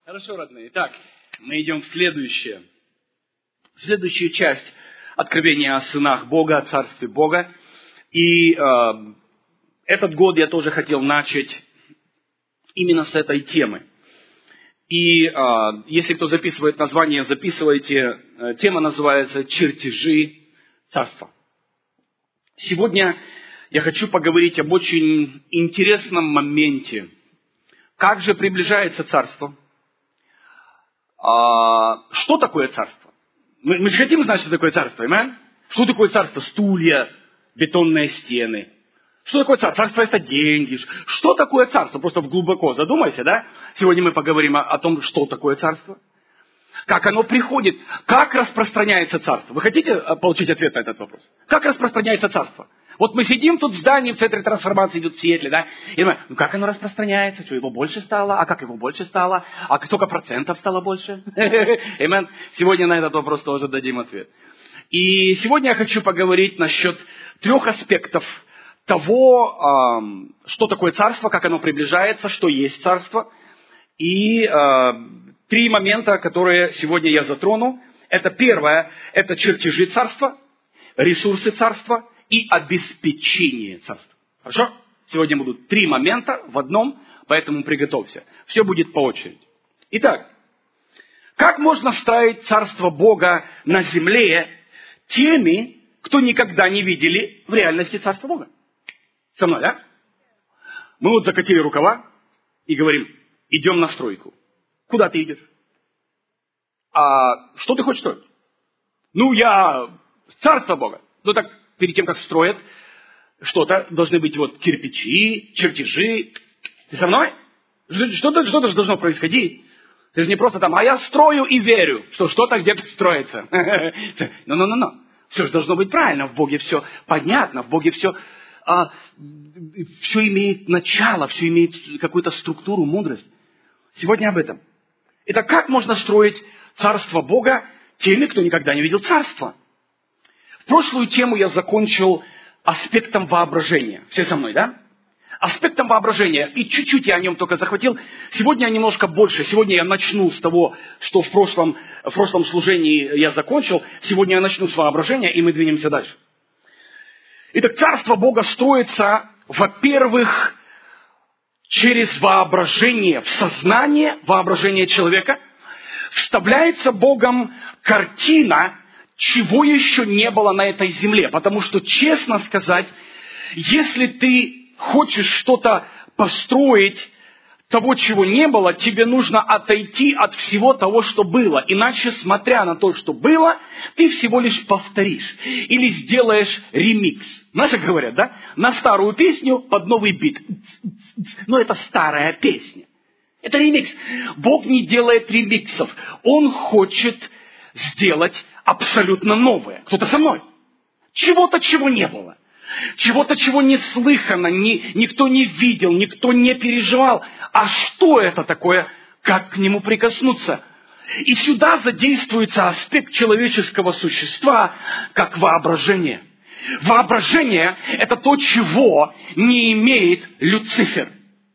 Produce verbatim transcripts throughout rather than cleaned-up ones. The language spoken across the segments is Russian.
Хорошо, родные. Итак, мы идем в следующее. В следующую часть откровения о сынах Бога, о царстве Бога. И э, этот год я тоже хотел начать именно с этой темы. И э, если кто записывает название, записывайте. Э, тема называется «Чертежи царства». Сегодня я хочу поговорить об очень интересном моменте. Как же приближается царство? А, что такое царство? Мы, мы же хотим знать, что такое царство, понимаете? Что такое царство? Стулья, бетонные стены. Что такое царство? Царство – это деньги. Что такое царство? Просто глубоко задумайся, да? Сегодня мы поговорим о, о том, что такое царство. Как оно приходит. Как распространяется царство? Вы хотите получить ответ на этот вопрос? Как распространяется царство? Вот мы сидим тут в здании, в центре трансформации идет в Сиэтле, да? И мы, ну как оно распространяется? Что, его больше стало? А как его больше стало? А сколько процентов стало больше? Amen. Сегодня на этот вопрос тоже дадим ответ. И сегодня я хочу поговорить насчет трех аспектов того, что такое царство, как оно приближается, что есть царство. И три момента, которые сегодня я затрону. Это первое, это чертежи царства, ресурсы царства и обеспечение царства. Хорошо? Сегодня будут три момента в одном, поэтому приготовься. Все будет по очереди. Итак, как можно строить царство Бога на земле теми, кто никогда не видели в реальности царства Бога? Со мной, да? Мы вот закатили рукава и говорим, идем на стройку. Куда ты идешь? А что ты хочешь строить? Ну, я царство Бога. Ну так, перед тем, как строят что-то, должны быть вот кирпичи, чертежи. Ты со мной? Что-то, что-то же должно происходить. Ты же не просто там, а я строю и верю, что что-то где-то строится. Ну-ну-ну-ну. Все же должно быть правильно. В Боге все понятно, в Боге все, а, все имеет начало, все имеет какую-то структуру, мудрость. Сегодня об этом. Итак, как можно строить царство Бога теми, кто никогда не видел царства? В прошлую тему я закончил аспектом воображения. Все со мной, да? Аспектом воображения. И чуть-чуть я о нем только захватил. Сегодня немножко больше. Сегодня я начну с того, что в прошлом, в прошлом служении я закончил. Сегодня я начну с воображения, и мы двинемся дальше. Итак, царство Бога строится, во-первых, через воображение, в сознание воображение человека. Вставляется Богом картина, чего еще не было на этой земле. Потому что, честно сказать, если ты хочешь что-то построить, того, чего не было, тебе нужно отойти от всего того, что было. Иначе, смотря на то, что было, ты всего лишь повторишь. Или сделаешь ремикс. Знаешь, как говорят, да? На старую песню под новый бит. Но это старая песня. Это ремикс. Бог не делает ремиксов. Он хочет сделать абсолютно новое. Кто-то со мной. Чего-то, чего не было. Чего-то, чего не слыхано, ни, никто не видел, никто не переживал. А что это такое? Как к нему прикоснуться? И сюда задействуется аспект человеческого существа, как воображение. Воображение – это то, чего не имеет Люцифер.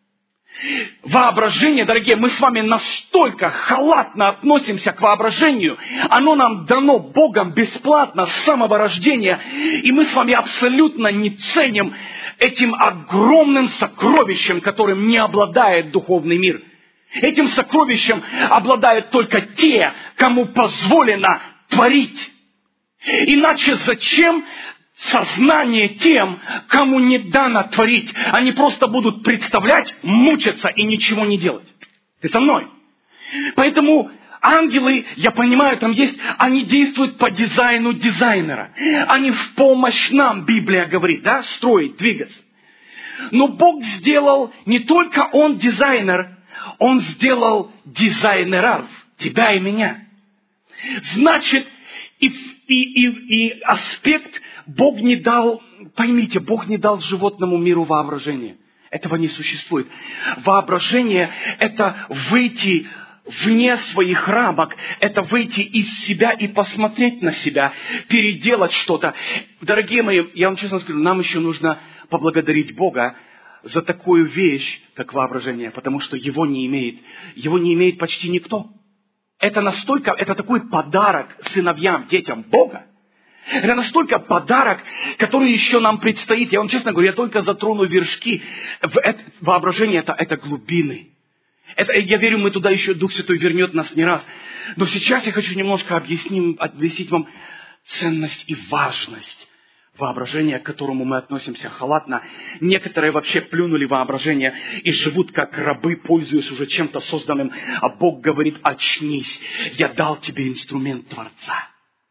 Воображение, дорогие, мы с вами настолько халатно относимся к воображению. Оно нам дано Богом бесплатно с самого рождения. И мы с вами абсолютно не ценим этим огромным сокровищем, которым не обладает духовный мир. Этим сокровищем обладают только те, кому позволено творить. Иначе зачем сознание тем, кому не дано творить? Они просто будут представлять, мучаться и ничего не делать. Ты со мной? Поэтому ангелы, я понимаю, там есть, они действуют по дизайну дизайнера. Они в помощь нам, Библия говорит, да, строить, двигаться. Но Бог сделал, не только Он дизайнер, Он сделал дизайнеров, тебя и меня. Значит, и, и, и, и аспект Бог не дал, поймите, Бог не дал животному миру воображение. Этого не существует. Воображение – это выйти вне своих рамок, это выйти из себя и посмотреть на себя, переделать что-то. Дорогие мои, я вам честно скажу, нам еще нужно поблагодарить Бога за такую вещь, как воображение, потому что его не имеет, его не имеет почти никто. Это настолько, это такой подарок сыновьям, детям Бога. Это настолько подарок, который еще нам предстоит. Я вам честно говорю, я только затрону вершки. Воображение это, это глубины. Это, я верю, мы туда еще, Дух Святой вернет нас не раз. Но сейчас я хочу немножко объяснить, объяснить вам ценность и важность воображения, к которому мы относимся халатно. Некоторые вообще плюнули воображение и живут как рабы, пользуясь уже чем-то созданным. А Бог говорит: очнись, я дал тебе инструмент Творца.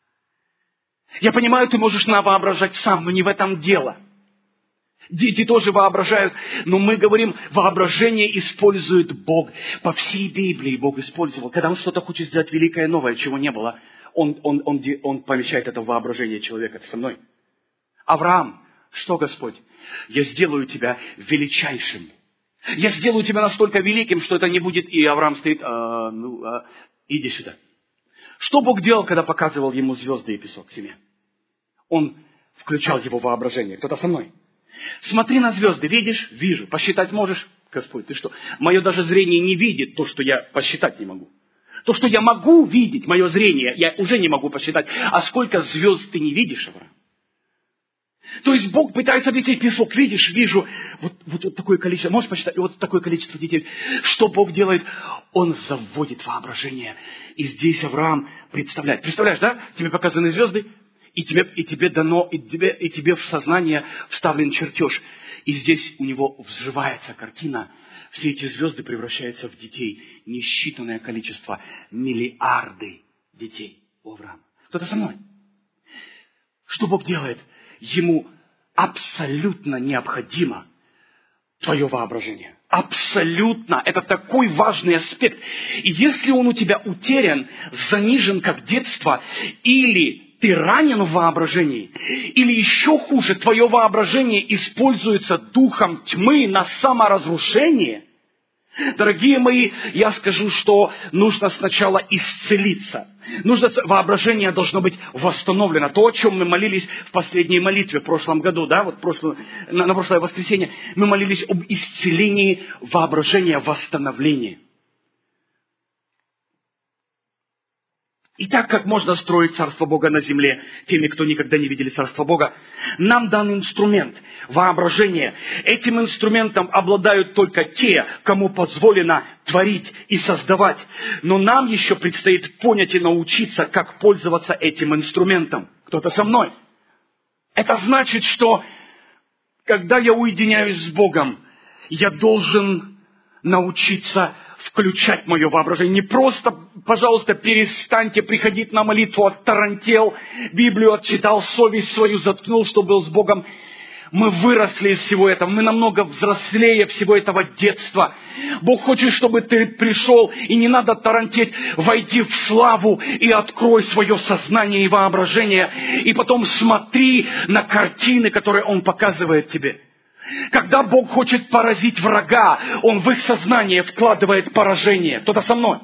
Я понимаю, ты можешь навоображать сам, но не в этом дело. Дети тоже воображают, но мы говорим, воображение использует Бог. По всей Библии Бог использовал. Когда Он что-то хочет сделать великое, новое, чего не было, Он, он, он, он помещает это в воображение человека. Ты со мной? Авраам, что, Господь? Я сделаю тебя величайшим. Я сделаю тебя настолько великим, что это не будет... И Авраам стоит, а, ну, а, иди сюда. Что Бог делал, когда показывал ему звезды и песок в семье? Он включал его воображение. Кто-то со мной? Смотри на звезды, видишь? Вижу. Посчитать можешь? Господь, ты что? Мое даже зрение не видит то, что я посчитать не могу. То, что я могу видеть, мое зрение, я уже не могу посчитать. А сколько звезд ты не видишь, Авраам? То есть Бог пытается объяснить: песок, видишь, вижу, вот, вот, вот такое количество, можешь посчитать, вот такое количество детей. Что Бог делает? Он заводит воображение. И здесь Авраам представляет. Представляешь, да? Тебе показаны звезды, и тебе, и тебе дано, и тебе, и тебе в сознание вставлен чертеж. И здесь у него взрывается картина. Все эти звезды превращаются в детей. Несчитанное количество, миллиарды детей у Авраама. Кто-то со мной? Что Бог делает? Ему абсолютно необходимо твое воображение. Абсолютно. Это такой важный аспект. И если он у тебя утерян, занижен как детство, или ты ранен в воображении, или еще хуже, твое воображение используется духом тьмы на саморазрушение, дорогие мои, я скажу, что нужно сначала исцелиться. Нужно, воображение должно быть восстановлено. То, о чем мы молились в последней молитве в прошлом году, да, вот прошлое, на, на прошлое воскресенье, мы молились об исцелении воображения, восстановлении. Итак, как можно строить Царство Бога на земле теми, кто никогда не видели Царство Бога? Нам дан инструмент, воображение. Этим инструментом обладают только те, кому позволено творить и создавать. Но нам еще предстоит понять и научиться, как пользоваться этим инструментом. Кто-то со мной? Это значит, что когда я уединяюсь с Богом, я должен научиться включать мое воображение. Не просто, пожалуйста, перестаньте приходить на молитву, оттарантел, Библию отчитал, совесть свою заткнул, что был с Богом. Мы выросли из всего этого, мы намного взрослее всего этого детства. Бог хочет, чтобы ты пришел, и не надо тарантеть, войди в славу и открой свое сознание и воображение, и потом смотри на картины, которые Он показывает тебе. Когда Бог хочет поразить врага, Он в их сознание вкладывает поражение. Кто-то со мной?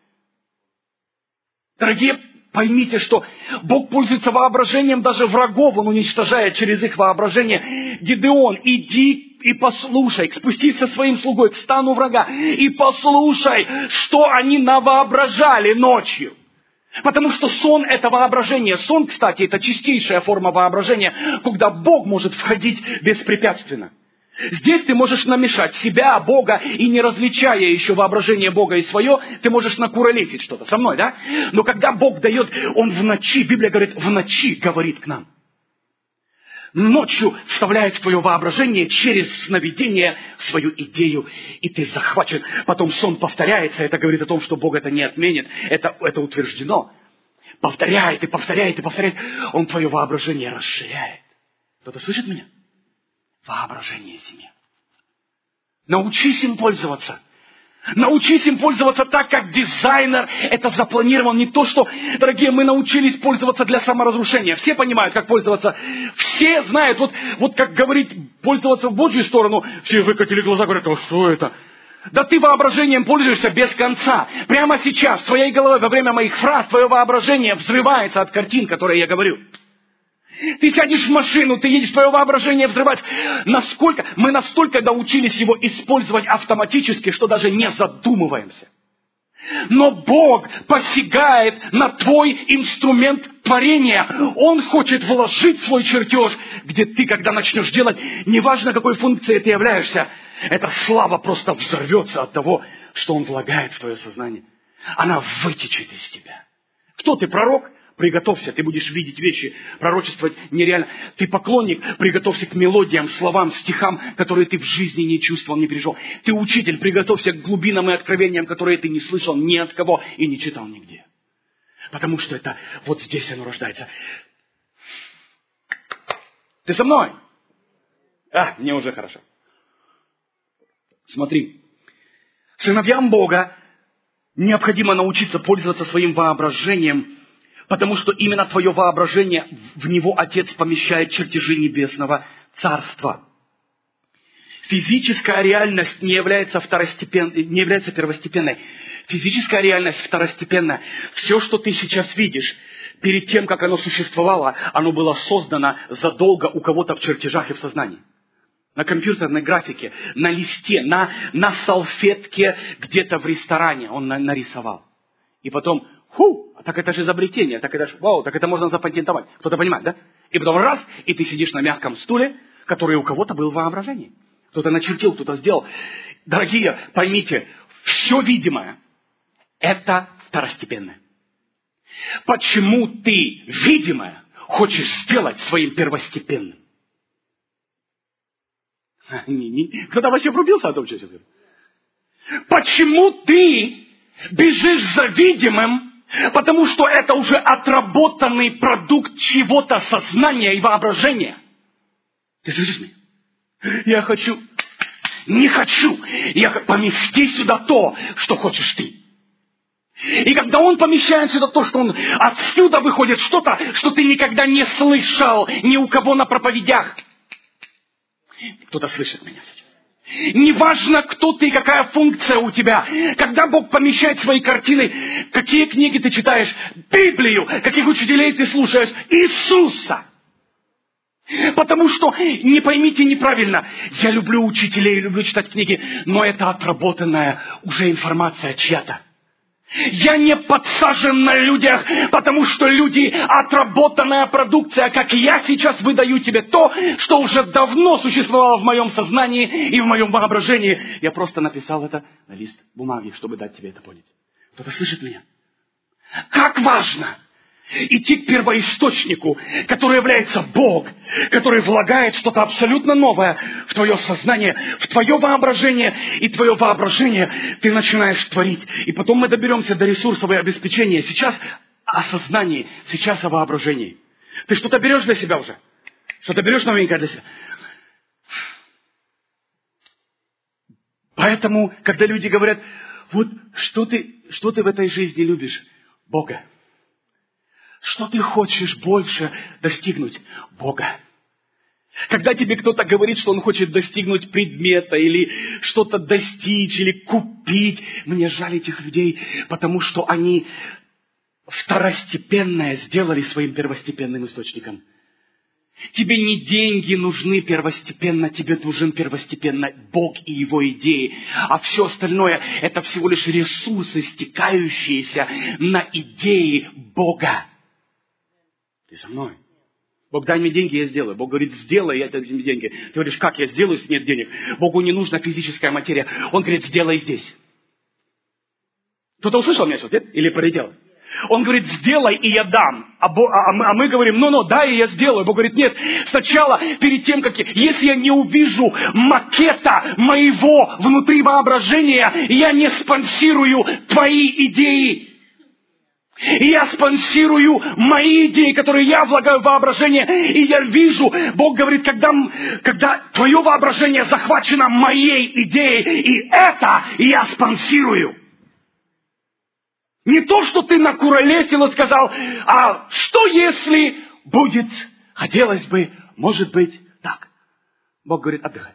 Дорогие, поймите, что Бог пользуется воображением даже врагов. Он уничтожает через их воображение. Гидеон, иди и послушай, спустись со своим слугой к стану врага и послушай, что они навоображали ночью. Потому что сон – это воображение. Сон, кстати, это чистейшая форма воображения, когда Бог может входить беспрепятственно. Здесь ты можешь намешать себя, Бога, и не различая еще воображение Бога и свое, ты можешь накуролесить что-то. Со мной, да? Но когда Бог дает, Он в ночи, Библия говорит, в ночи говорит к нам. Ночью вставляет в твое воображение через сновидение свою идею, и ты захвачен. Потом сон повторяется, это говорит о том, что Бог это не отменит, это, это утверждено. Повторяет и повторяет и повторяет. Он твое воображение расширяет. Кто-то слышит меня? Воображение семьи. Научись им пользоваться. Научись им пользоваться так, как дизайнер это запланировал. Не то, что, дорогие, мы научились пользоваться для саморазрушения. Все понимают, как пользоваться. Все знают, вот, вот как говорить, пользоваться в Божью сторону. Все выкатили глаза, говорят, а что это? Да ты воображением пользуешься без конца. Прямо сейчас, в твоей голове, во время моих фраз, твое воображение взрывается от картин, которые я говорю. Ты сядешь в машину, ты едешь, твое воображение взрывать. Насколько, мы настолько научились его использовать автоматически, что даже не задумываемся. Но Бог посягает на твой инструмент творения. Он хочет вложить свой чертеж, где ты, когда начнешь делать, неважно, какой функцией ты являешься, эта слава просто взорвется от того, что Он влагает в твое сознание. Она вытечет из тебя. Кто ты, пророк? Приготовься, ты будешь видеть вещи, пророчествовать нереально. Ты поклонник, приготовься к мелодиям, словам, стихам, которые ты в жизни не чувствовал, не пережил. Ты учитель, приготовься к глубинам и откровениям, которые ты не слышал ни от кого и не читал нигде. Потому что это вот здесь оно рождается. Ты со мной? А, мне уже хорошо. Смотри, сыновьям Бога необходимо научиться пользоваться своим воображением, потому что именно твое воображение, в него Отец помещает чертежи небесного царства. Физическая реальность не является, второстепенной, не является первостепенной. Физическая реальность второстепенная. Все, что ты сейчас видишь, перед тем, как оно существовало, оно было создано задолго у кого-то в чертежах и в сознании. На компьютерной графике, на листе, на, на салфетке где-то в ресторане он на, нарисовал. И потом, ху, так это же изобретение, так это же, вау, так это можно запатентовать. Кто-то понимает, да? И потом раз, и ты сидишь на мягком стуле, который у кого-то был в воображении. Кто-то начертил, кто-то сделал. Дорогие, поймите, все видимое – это второстепенное. Почему ты видимое хочешь сделать своим первостепенным? Кто-то вообще врубился о том, что я сейчас говорю? Почему ты бежишь за видимым, потому что это уже отработанный продукт чего-то сознания и воображения? Ты слышишь меня? Я хочу, не хочу, я помести сюда то, что хочешь ты. И когда он помещает сюда то, что он отсюда выходит что-то, что ты никогда не слышал ни у кого на проповедях. Кто-то слышит меня сейчас. Неважно, кто ты и какая функция у тебя. Когда Бог помещает свои картины, какие книги ты читаешь, Библию, каких учителей ты слушаешь, Иисуса. Потому что, не поймите неправильно, я люблю учителей, люблю читать книги, но это отработанная уже информация чья-то. Я не подсажен на людях, потому что люди — отработанная продукция, как я сейчас выдаю тебе то, что уже давно существовало в моем сознании и в моем воображении. Я просто написал это на лист бумаги, чтобы дать тебе это понять. Кто-то слышит меня? Как важно идти к первоисточнику, который является Бог, который влагает что-то абсолютно новое в твое сознание, в твое воображение, и твое воображение ты начинаешь творить. И потом мы доберемся до ресурсового обеспечения. Сейчас о сознании, сейчас о воображении. Ты что-то берешь для себя уже? Что-то берешь новенькое для себя? Поэтому, когда люди говорят, вот что ты, что ты в этой жизни любишь? Бога. Что ты хочешь больше достигнуть? Бога. Когда тебе кто-то говорит, что он хочет достигнуть предмета, или что-то достичь, или купить, мне жаль этих людей, потому что они второстепенное сделали своим первостепенным источником. Тебе не деньги нужны первостепенно, тебе нужен первостепенно Бог и Его идеи. А все остальное – это всего лишь ресурсы, стекающиеся на идеи Бога. Ты со мной? Бог, дай мне деньги, я сделаю. Бог говорит, сделай, я тебе деньги. Ты говоришь, как я сделаю, если нет денег? Богу не нужна физическая материя. Он говорит, сделай здесь. Кто-то услышал меня сейчас, нет? Или пролетел? Он говорит, сделай, и я дам. А, Бо, а, мы, а мы говорим, ну-ну, дай, и я сделаю. Бог говорит, нет, сначала, перед тем, как... Если я не увижу макета моего внутри воображения, я не спонсирую твои идеи. Я спонсирую мои идеи, которые я влагаю в воображение, и я вижу, Бог говорит, когда, когда твое воображение захвачено моей идеей, и это я спонсирую. Не то, что ты накуролесил и сказал, а что если будет, хотелось бы, может быть, так. Бог говорит, отдыхай.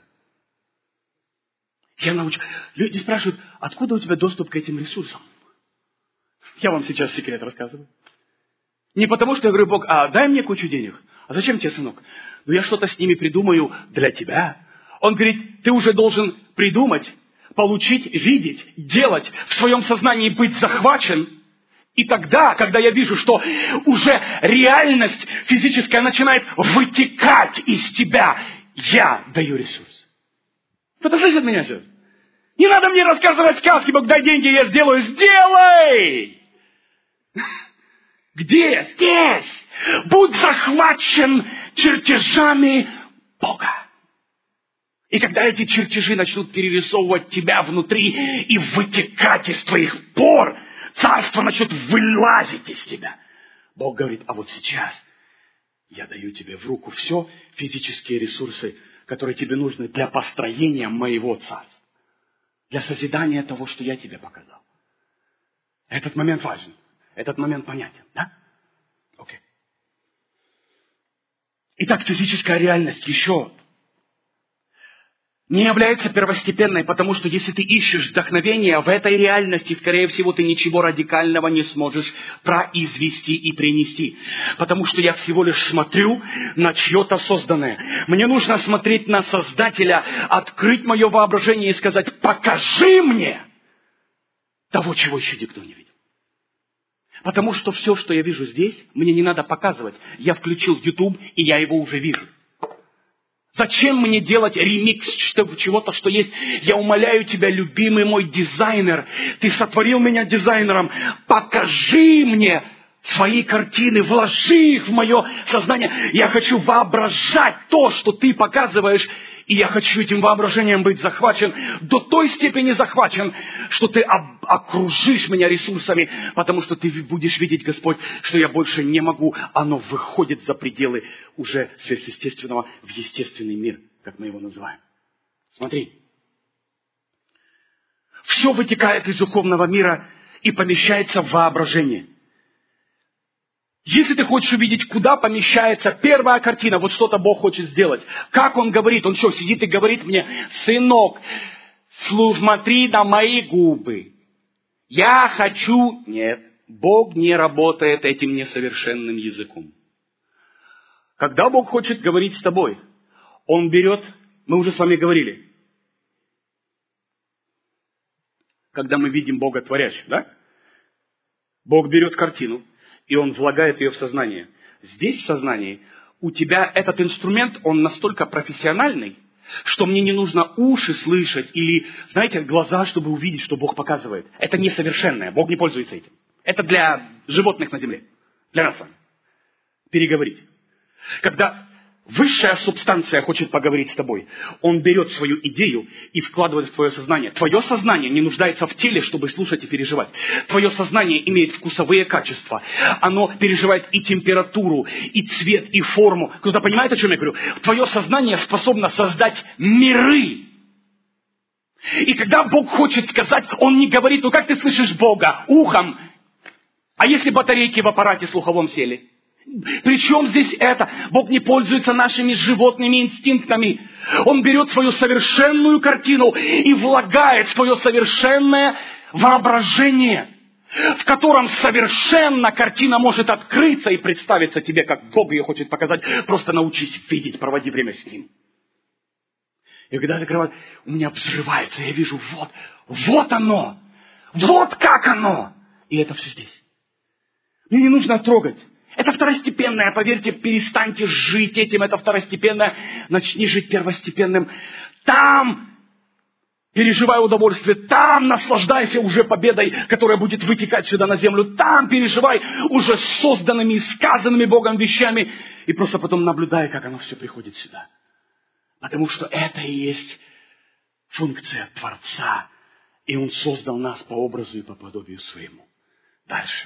Я научу. Люди спрашивают, откуда у тебя доступ к этим ресурсам? Я вам сейчас секрет рассказываю. Не потому, что я говорю, Бог, а дай мне кучу денег. А зачем тебе, сынок? Ну, я что-то с ними придумаю для тебя. Он говорит, ты уже должен придумать, получить, видеть, делать, в своем сознании быть захвачен. И тогда, когда я вижу, что уже реальность физическая начинает вытекать из тебя, я даю ресурс. Кто-то слышит меня сейчас? Не надо мне рассказывать сказки, Бог, дай деньги, я сделаю. Сделай! Где? Здесь! Будь захвачен чертежами Бога. И когда эти чертежи начнут перерисовывать тебя внутри и вытекать из твоих пор, царство начнет вылазить из тебя. Бог говорит, а вот сейчас я даю тебе в руку все физические ресурсы, которые тебе нужны для построения моего царства. Для созидания того, что я тебе показал. Этот момент важен. Этот момент понятен, да? Окей. Итак, физическая реальность еще не является первостепенной, потому что если ты ищешь вдохновения в этой реальности, скорее всего, ты ничего радикального не сможешь произвести и принести. Потому что я всего лишь смотрю на чье-то созданное. Мне нужно смотреть на Создателя, открыть мое воображение и сказать, покажи мне того, чего еще никто не видел. Потому что все, что я вижу здесь, мне не надо показывать. Я включил YouTube, и я его уже вижу. Зачем мне делать ремикс чего-то, что есть? Я умоляю тебя, любимый мой дизайнер, ты сотворил меня дизайнером, покажи мне свои картины, вложи их в мое сознание. Я хочу воображать то, что ты показываешь, и я хочу этим воображением быть захвачен, до той степени захвачен, что ты об- окружишь меня ресурсами, потому что ты будешь видеть, Господь, что я больше не могу. Оно выходит за пределы уже сверхъестественного в естественный мир, как мы его называем. Смотри. Все вытекает из духовного мира и помещается в воображение. Если ты хочешь увидеть, куда помещается первая картина, вот что-то Бог хочет сделать. Как Он говорит? Он что, сидит и говорит мне, сынок, смотри на мои губы. Я хочу... Нет, Бог не работает этим несовершенным языком. Когда Бог хочет говорить с тобой, Он берет... Мы уже с вами говорили. Когда мы видим Бога творящим, да? Бог берет картину, и Он влагает ее в сознание. Здесь, в сознании, у тебя этот инструмент, он настолько профессиональный, что мне не нужно уши слышать или, знаете, глаза, чтобы увидеть, что Бог показывает. Это несовершенное, Бог не пользуется этим. Это для животных на земле, для нас с вами. Переговорить. Когда высшая субстанция хочет поговорить с тобой, он берет свою идею и вкладывает в твое сознание. Твое сознание не нуждается в теле, чтобы слушать и переживать. Твое сознание имеет вкусовые качества. Оно переживает и температуру, и цвет, и форму. Кто-то понимает, о чем я говорю? Твое сознание способно создать миры. И когда Бог хочет сказать, Он не говорит, ну как ты слышишь Бога? Ухом. А если батарейки в аппарате слуховом сели? Причем здесь это? Бог не пользуется нашими животными инстинктами. Он берет свою совершенную картину и влагает в твое совершенное воображение, в котором совершенно картина может открыться и представиться тебе, как Бог ее хочет показать. Просто научись видеть, проводи время с Ним. И когда закрываю, у меня взрывается, я вижу, вот, вот оно, вот как оно. И это все здесь. Мне не нужно трогать. Это второстепенное, поверьте, перестаньте жить этим, это второстепенное, начни жить первостепенным. Там переживай удовольствие, там наслаждайся уже победой, которая будет вытекать сюда на землю, там переживай уже созданными и сказанными Богом вещами, и просто потом наблюдай, как оно все приходит сюда. Потому что это и есть функция Творца, и Он создал нас по образу и по подобию своему. Дальше.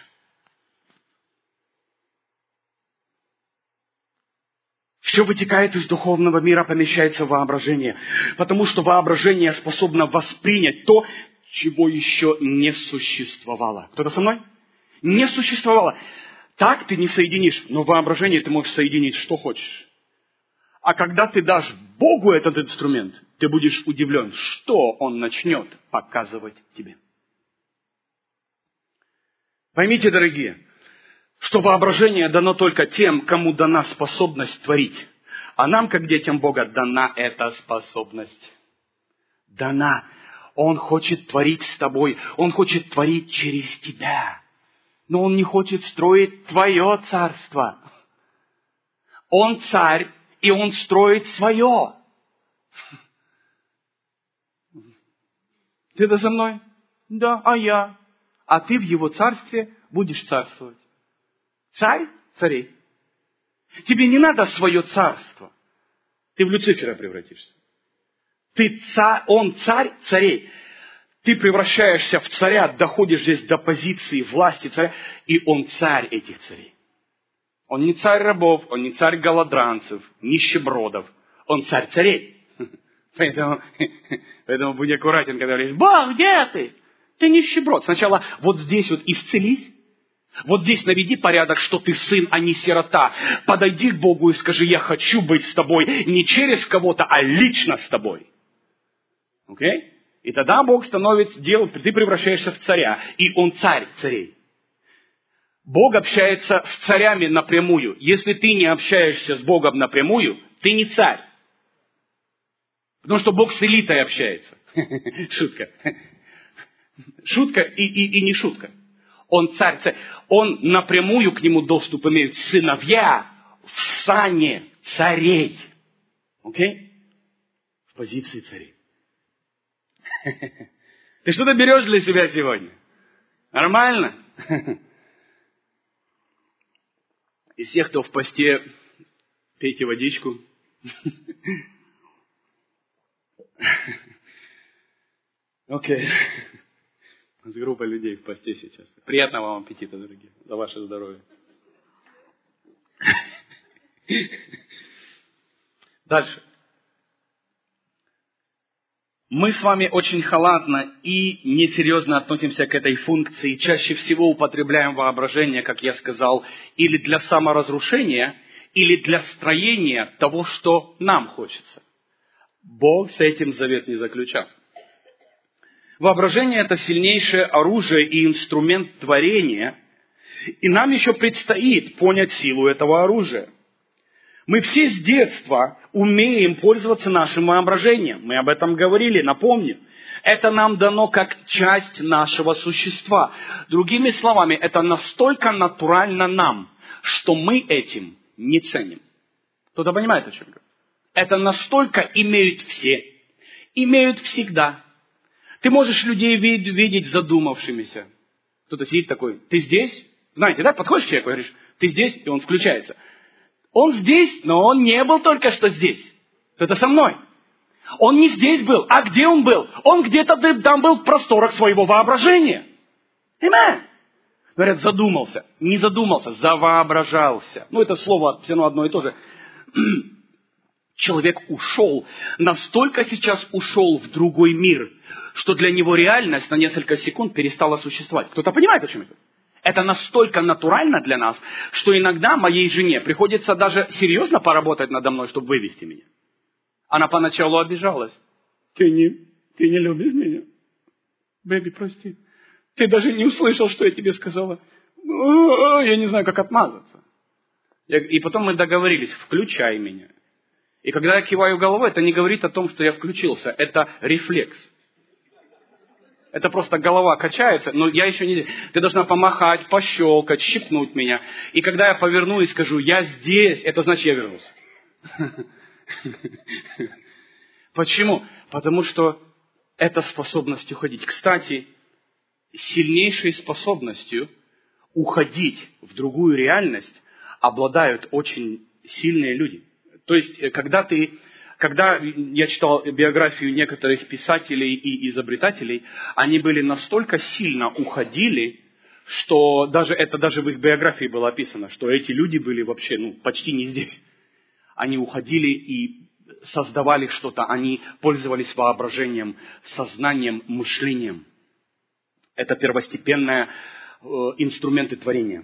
Все вытекает из духовного мира, помещается в воображение. Потому что воображение способно воспринять то, чего еще не существовало. Кто-то со мной? Не существовало. Так ты не соединишь, но в воображении ты можешь соединить что хочешь. А когда ты дашь Богу этот инструмент, ты будешь удивлен, что Он начнет показывать тебе. Поймите, дорогие, что воображение дано только тем, кому дана способность творить. А нам, как детям Бога, дана эта способность. Дана. Он хочет творить с тобой. Он хочет творить через тебя. Но Он не хочет строить твое царство. Он царь, и Он строит свое. Ты-то со мной? Да, а я? А ты в Его царстве будешь царствовать. Царь царей. Тебе не надо свое царство. Ты в Люцифера превратишься. Ты царь, он царь царей. Ты превращаешься в царя, доходишь здесь до позиции власти царя, и он царь этих царей. Он не царь рабов, он не царь голодранцев, нищебродов. Он царь царей. Поэтому, поэтому будь аккуратен, когда говоришь: Бог, где ты? Ты нищеброд. Сначала вот здесь вот исцелись. Вот здесь наведи порядок, что ты сын, а не сирота. Подойди к Богу и скажи: я хочу быть с тобой не через кого-то, а лично с тобой. Окей? Okay? И тогда Бог становится делом, ты превращаешься в царя. И Он царь царей. Бог общается с царями напрямую. Если ты не общаешься с Богом напрямую, ты не царь. Потому что Бог с элитой общается. Шутка. Шутка и, и, и не шутка. Он царь, царь. Он напрямую к нему доступ имеют сыновья в сане царей. Окей? В позиции царей. Ты что-то берешь для себя сегодня? Нормально? Из всех, кто в посте, пейте водичку. Окей. С группой людей в посте сейчас. Приятного вам аппетита, дорогие, за ваше здоровье. Дальше. Мы с вами очень халатно и несерьезно относимся к этой функции. Чаще всего употребляем воображение, как я сказал, или для саморазрушения, или для строения того, что нам хочется. Бог с этим завет не заключал. Воображение – это сильнейшее оружие и инструмент творения, и нам еще предстоит понять силу этого оружия. Мы все с детства умеем пользоваться нашим воображением. Мы об этом говорили, напомню. Это нам дано как часть нашего существа. Другими словами, это настолько натурально нам, что мы этим не ценим. Кто-то понимает, о чем я говорю? Это настолько имеют все, имеют всегда. Ты можешь людей видеть задумавшимися. Кто-то сидит такой: ты здесь? Знаете, да? Подходишь к человеку и говоришь: ты здесь? И он включается. Он здесь, но он не был только что здесь. Это со мной. Он не здесь был. А где он был? Он где-то там был в просторах своего воображения. Аминь. Говорят, задумался. Не задумался, завоображался. Ну, это слово все равно одно и то же. Человек ушел, настолько сейчас ушел в другой мир, что для него реальность на несколько секунд перестала существовать. Кто-то понимает, о чем это? Это настолько натурально для нас, что иногда моей жене приходится даже серьезно поработать надо мной, чтобы вывести меня. Она поначалу обижалась. Ты не, ты не любишь меня? Бэби, прости. Ты даже не услышал, что я тебе сказала. Я не знаю, как отмазаться. И потом мы договорились: включай меня. И когда я киваю головой, это не говорит о том, что я включился. Это рефлекс. Это просто голова качается, но я еще не... Ты должна помахать, пощелкать, щипнуть меня. И когда я поверну и скажу: я здесь, это значит, я вернулся. Почему? Потому что это способность уходить. Кстати, сильнейшей способностью уходить в другую реальность обладают очень сильные люди. То есть, когда ты... Когда я читал биографию некоторых писателей и изобретателей, они были настолько сильно уходили, что даже это даже в их биографии было описано, что эти люди были вообще ну, почти не здесь. Они уходили и создавали что-то, они пользовались воображением, сознанием, мышлением. Это первостепенные э, инструменты творения.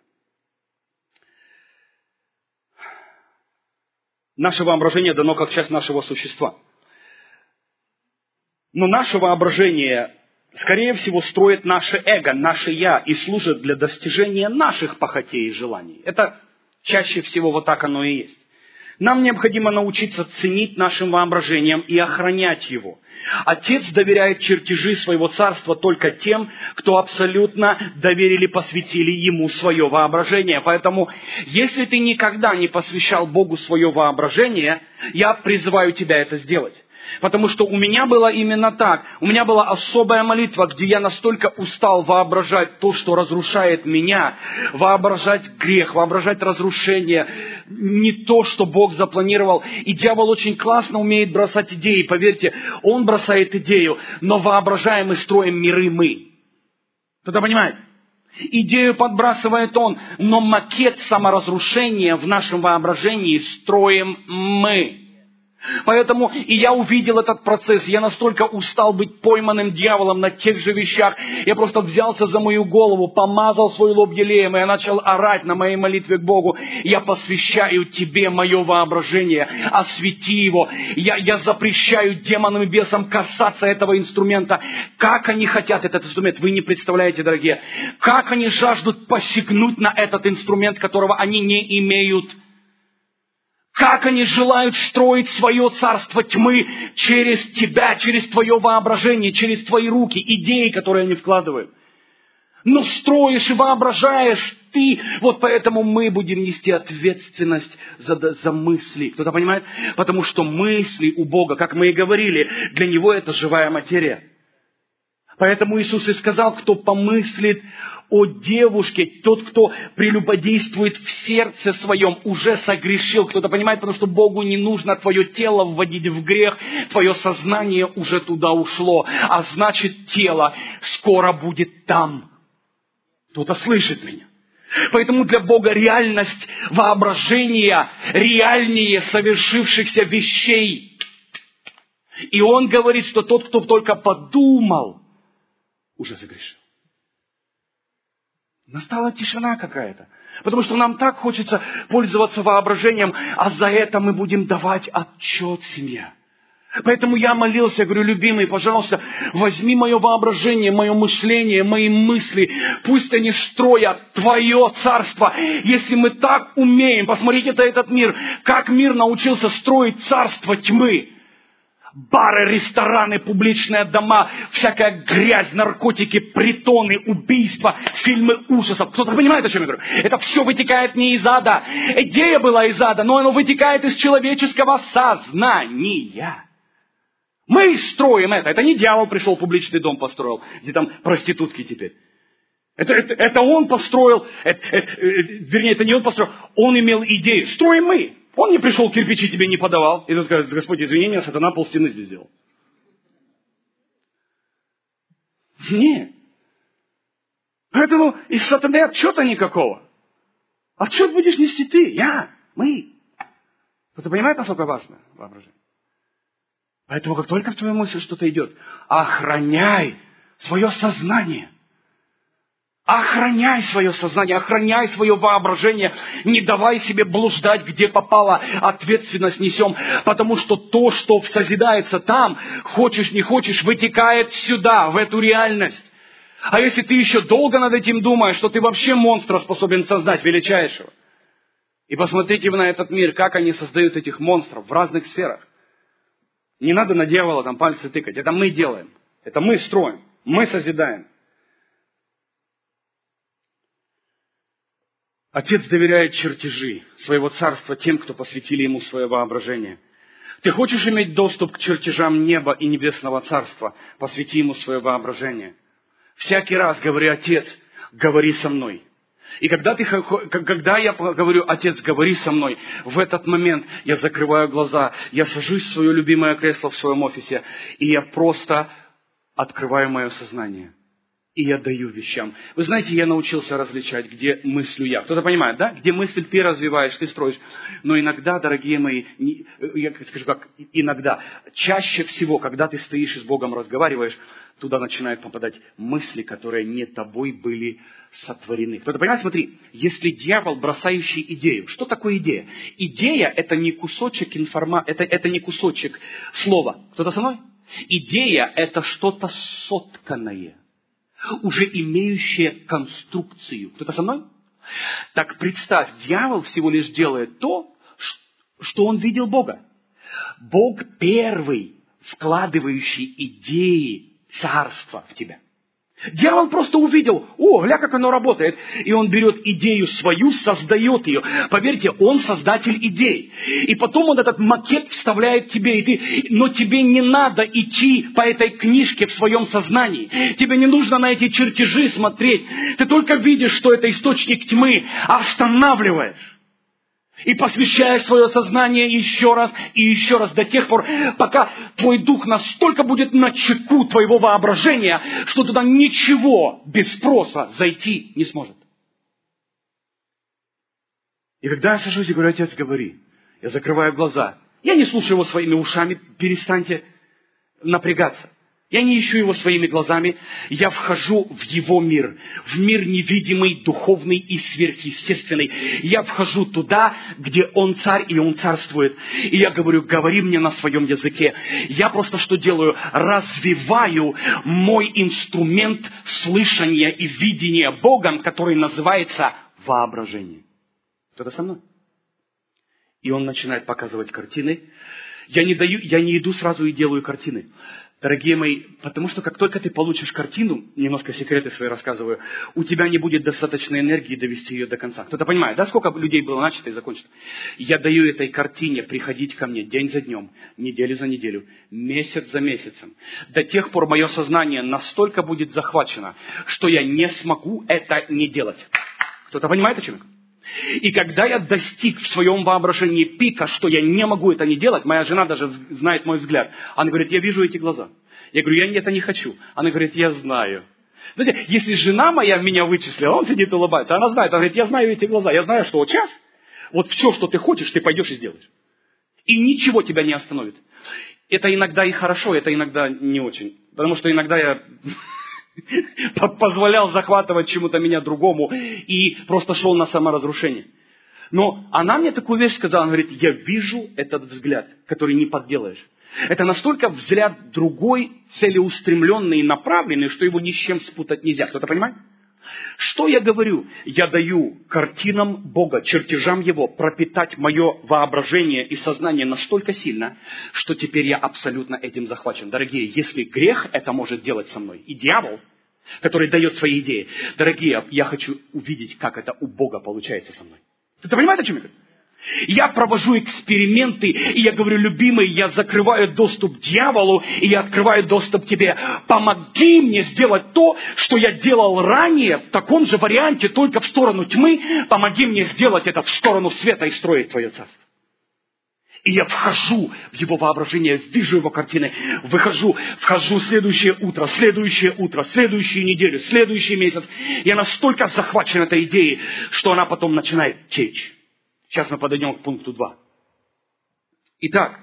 Наше воображение дано как часть нашего существа. Но наше воображение скорее всего, строят наше эго, наше «я» и служат для достижения наших похотей и желаний. Это чаще всего вот так оно и есть. Нам необходимо научиться ценить нашим воображением и охранять его. Отец доверяет чертежи своего царства только тем, кто абсолютно доверили, посвятили ему свое воображение. Поэтому, если ты никогда не посвящал Богу свое воображение, я призываю тебя это сделать. Потому что у меня было именно так. У меня была особая молитва, где я настолько устал воображать то, что разрушает меня, воображать грех, воображать разрушение, не то, что Бог запланировал. И дьявол очень классно умеет бросать идеи, поверьте, он бросает идею, но воображаем и строим миры мы. Кто-то понимает? Идею подбрасывает он, но макет саморазрушения в нашем воображении строим мы. Поэтому и я увидел этот процесс, я настолько устал быть пойманным дьяволом на тех же вещах, я просто взялся за мою голову, помазал свой лоб елеем, и я начал орать на моей молитве к Богу: я посвящаю тебе мое воображение, освети его, я, я запрещаю демонам и бесам касаться этого инструмента. Как они хотят этот инструмент, вы не представляете, дорогие, как они жаждут посягнуть на этот инструмент, которого они не имеют. Как они желают строить свое царство тьмы через тебя, через твое воображение, через твои руки, идеи, которые они вкладывают. Но строишь и воображаешь ты. Вот поэтому мы будем нести ответственность за, за мысли. Кто-то понимает? Потому что мысли у Бога, как мы и говорили, для Него это живая материя. Поэтому Иисус и сказал: кто помыслит о девушке, тот, кто прелюбодействует в сердце своем, уже согрешил. Кто-то понимает, потому что Богу не нужно твое тело вводить в грех, твое сознание уже туда ушло, а значит, тело скоро будет там. Кто-то слышит меня? Поэтому для Бога реальность воображения реальнее совершившихся вещей. И Он говорит, что тот, кто только подумал, уже согрешил. Настала тишина какая-то. Потому что нам так хочется пользоваться воображением, а за это мы будем давать отчет семье. Поэтому я молился, говорю: любимый, пожалуйста, возьми мое воображение, мое мышление, мои мысли. Пусть они строят твое царство. Если мы так умеем, посмотрите на этот мир, как мир научился строить царство тьмы. Бары, рестораны, публичные дома, всякая грязь, наркотики, притоны, убийства, фильмы ужасов. Кто-то понимает, о чем я говорю? Это все вытекает не из ада. Идея была из ада, но оно вытекает из человеческого сознания. Мы строим это. Это не дьявол пришел, публичный дом построил, где там проститутки теперь. Это, это, это он построил, это, это, вернее, это не он построил, он имел идею. Строим мы. Он не пришел, кирпичи тебе не подавал. И ты скажешь: Господь, извини меня, сатана полстены здесь сделал. Нет. Поэтому из сатаны отчета никакого. Отчет будешь нести ты, я, мы. Кто-то понимает, насколько важно воображение? Поэтому как только в твою мысль что-то идет, охраняй свое сознание. Охраняй свое сознание, охраняй свое воображение. Не давай себе блуждать, где попало, ответственность несем. Потому что то, что созидается там, хочешь не хочешь, вытекает сюда, в эту реальность. А если ты еще долго над этим думаешь, что ты вообще монстра способен создать, величайшего. И посмотрите на этот мир, как они создают этих монстров в разных сферах. Не надо на дьявола там пальцы тыкать. Это мы делаем. Это мы строим. Мы созидаем. Отец доверяет чертежи своего царства тем, кто посвятили ему свое воображение. Ты хочешь иметь доступ к чертежам неба и небесного царства? Посвяти ему свое воображение. Всякий раз говори: Отец, говори со мной. И когда, ты, когда я говорю: Отец, говори со мной, в этот момент я закрываю глаза, я сажусь в свое любимое кресло в своем офисе, и я просто открываю мое сознание. И я даю вещам. Вы знаете, я научился различать, где мыслю я. Кто-то понимает, да? Где мысль ты развиваешь, ты строишь. Но иногда, дорогие мои, не, я скажу как, иногда, чаще всего, когда ты стоишь и с Богом разговариваешь, туда начинают попадать мысли, которые не тобой были сотворены. Кто-то понимает? Смотри, если дьявол, бросающий идею. Что такое идея? Идея – это не кусочек информации, это, это не кусочек слова. Кто-то со мной? Идея – это что-то сотканное, уже имеющее конструкцию. Кто-то со мной? Так представь, дьявол всего лишь делает то, что он видел Бога. Бог первый, вкладывающий идеи царства в тебя. Дьявол просто увидел, о, гля, как оно работает, и он берет идею свою, создает ее. Поверьте, он создатель идей. И потом он этот макет вставляет тебе, и ты, но тебе не надо идти по этой книжке в своем сознании. Тебе не нужно на эти чертежи смотреть. Ты только видишь, что это источник тьмы, останавливаешь. И посвящаешь свое сознание еще раз и еще раз до тех пор, пока твой дух настолько будет на чеку твоего воображения, что туда ничего без спроса зайти не сможет. И когда я сажусь и говорю, отец, говори, я закрываю глаза. Я не слушаю его своими ушами, перестаньте напрягаться. Я не ищу его своими глазами, я вхожу в его мир, в мир невидимый, духовный и сверхъестественный. Я вхожу туда, где он царь и он царствует. И я говорю, говори мне на своем языке. Я просто что делаю? Развиваю мой инструмент слышания и видения Богом, который называется воображение. Кто-то со мной? И он начинает показывать картины. Я не даю, я не иду сразу и делаю картины. Дорогие мои, потому что как только ты получишь картину, немножко секреты свои рассказываю, у тебя не будет достаточной энергии довести ее до конца. Кто-то понимает, да, сколько людей было начато и закончено? Я даю этой картине приходить ко мне день за днем, неделю за неделю, месяц за месяцем. До тех пор мое сознание настолько будет захвачено, что я не смогу это не делать. Кто-то понимает, о чем я? И когда я достиг в своем воображении пика, что я не могу это не делать, моя жена даже знает мой взгляд. Она говорит, я вижу эти глаза. Я говорю, я это не хочу. Она говорит, я знаю. Знаете, если жена моя меня вычислила, он сидит и улыбается, она знает, она говорит, я знаю эти глаза, я знаю, что вот сейчас, вот все, что ты хочешь, ты пойдешь и сделаешь. И ничего тебя не остановит. Это иногда и хорошо, это иногда не очень. Потому что иногда я... позволял захватывать чему-то меня другому и просто шел на саморазрушение. Но она мне такую вещь сказала, она говорит, я вижу этот взгляд, который не подделаешь. Это настолько взгляд другой, целеустремленный и направленный, что его ни с чем спутать нельзя. Кто-то понимает? Что я говорю? Я даю картинам Бога, чертежам Его пропитать мое воображение и сознание настолько сильно, что теперь я абсолютно этим захвачен. Дорогие, если грех это может делать со мной, и дьявол, который дает свои идеи, дорогие, я хочу увидеть, как это у Бога получается со мной. Ты понимаешь, о чем я говорю? Я провожу эксперименты, и я говорю, любимый, я закрываю доступ дьяволу, и я открываю доступ тебе. Помоги мне сделать то, что я делал ранее, в таком же варианте, только в сторону тьмы. Помоги мне сделать это в сторону света и строить твое царство. И я вхожу в его воображение, вижу его картины, выхожу, вхожу в следующее утро, следующее утро, следующую неделю, следующий месяц. Я настолько захвачен этой идеей, что она потом начинает течь. Сейчас мы подойдем к пункту два. Итак,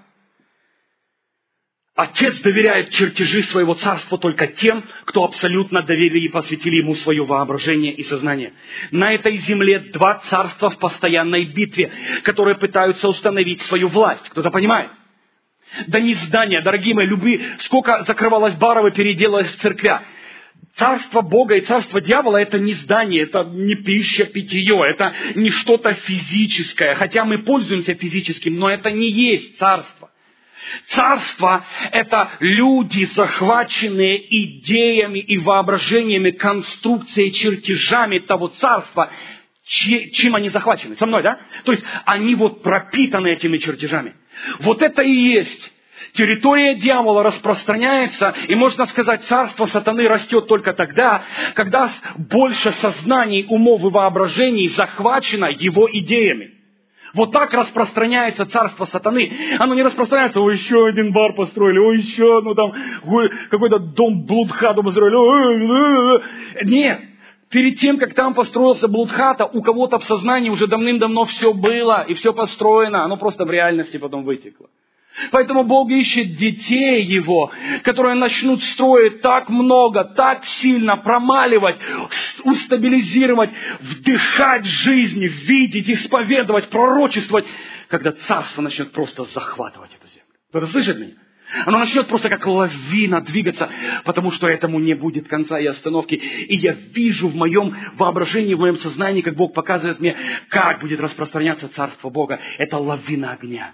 Отец доверяет чертежи своего царства только тем, кто абсолютно доверили и посвятили ему свое воображение и сознание. На этой земле два царства в постоянной битве, которые пытаются установить свою власть. Кто-то понимает? Да не здания, дорогие мои, люби, сколько закрывалось баров и переделалось в церквях. Царство Бога и царство дьявола – это не здание, это не пища, питье, это не что-то физическое. Хотя мы пользуемся физическим, но это не есть царство. Царство – это люди, захваченные идеями и воображениями, конструкцией, чертежами того царства, чем они захвачены. Со мной, да? То есть они вот пропитаны этими чертежами. Вот это и есть. Территория дьявола распространяется, и можно сказать, царство сатаны растет только тогда, когда больше сознаний, умов и воображений захвачено его идеями. Вот так распространяется царство сатаны. Оно не распространяется, ой, еще один бар построили, ой, еще, ну там, ой, какой-то дом Блудхату построили. Ой, нет. Перед тем, как там построился Блудхата, у кого-то в сознании уже давным-давно все было и все построено. Оно просто в реальности потом вытекло. Поэтому Бог ищет детей Его, которые начнут строить так много, так сильно, промаливать, устабилизировать, вдыхать жизнь, видеть, исповедовать, пророчествовать, когда царство начнет просто захватывать эту землю. Кто-то слышит меня? Оно начнет просто как лавина двигаться, потому что этому не будет конца и остановки. И я вижу в моем воображении, в моем сознании, как Бог показывает мне, как будет распространяться Царство Бога. Это лавина огня.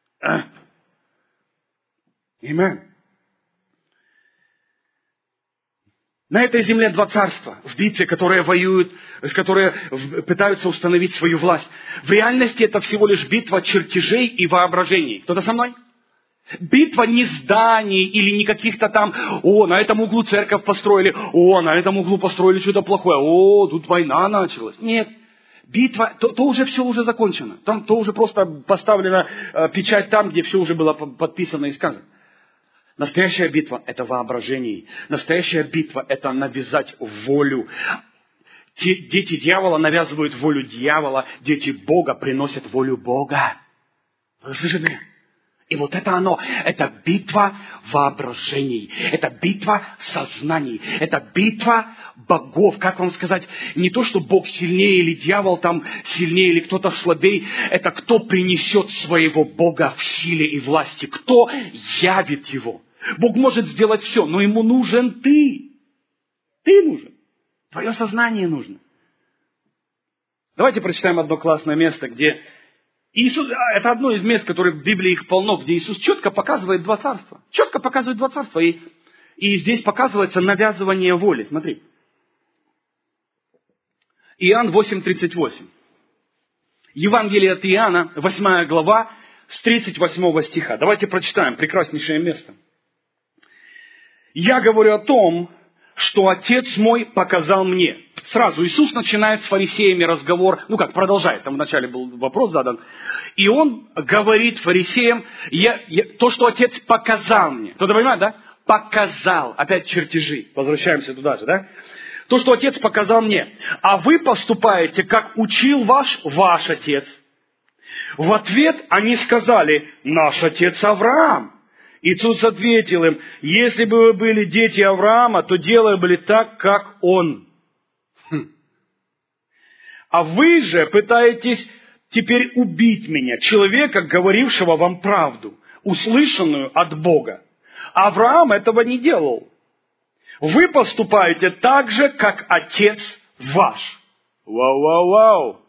Аминь. На этой земле два царства в битве, которые воюют, которые пытаются установить свою власть. В реальности это всего лишь битва чертежей и воображений. Кто-то со мной? Битва не зданий или не каких-то там, о, на этом углу церковь построили, о, на этом углу построили что-то плохое, о, тут война началась. Нет. Битва, то, то уже все уже закончено. Там то уже просто поставлена э, печать там, где все уже было подписано и сказано. Настоящая битва – это воображение. Настоящая битва – это навязать волю. Те, дети дьявола навязывают волю дьявола. Дети Бога приносят волю Бога. Вы слышите? И вот это оно. Это битва воображений. Это битва сознаний. Это битва богов. Как вам сказать? Не то, что Бог сильнее или дьявол там сильнее или кто-то слабее. Это кто принесет своего Бога в силе и власти. Кто явит его. Бог может сделать все, но ему нужен ты. Ты нужен. Твое сознание нужно. Давайте прочитаем одно классное место, где Иисус, это одно из мест, которые в Библии их полно, где Иисус четко показывает два царства. Четко показывает два царства. И, и здесь показывается навязывание воли. Смотри. Иоанн восемь тридцать восемь. Евангелие от Иоанна, восьмая глава, с тридцать восьмого стиха. Давайте прочитаем. Прекраснейшее место. «Я говорю о том, что Отец мой показал мне». Сразу Иисус начинает с фарисеями разговор, ну как, продолжает, там вначале был вопрос задан. И Он говорит фарисеям, я, я, то, что Отец показал мне. Кто-то понимает, да? Показал. Опять чертежи. Возвращаемся туда же, да? То, что Отец показал мне. А вы поступаете, как учил ваш, ваш Отец. В ответ они сказали, наш Отец Авраам. Иисус ответил им, если бы вы были дети Авраама, то делали бы так, как он. Хм. А вы же пытаетесь теперь убить меня, человека, говорившего вам правду, услышанную от Бога. Авраам этого не делал. Вы поступаете так же, как Отец ваш. Вау-вау-вау.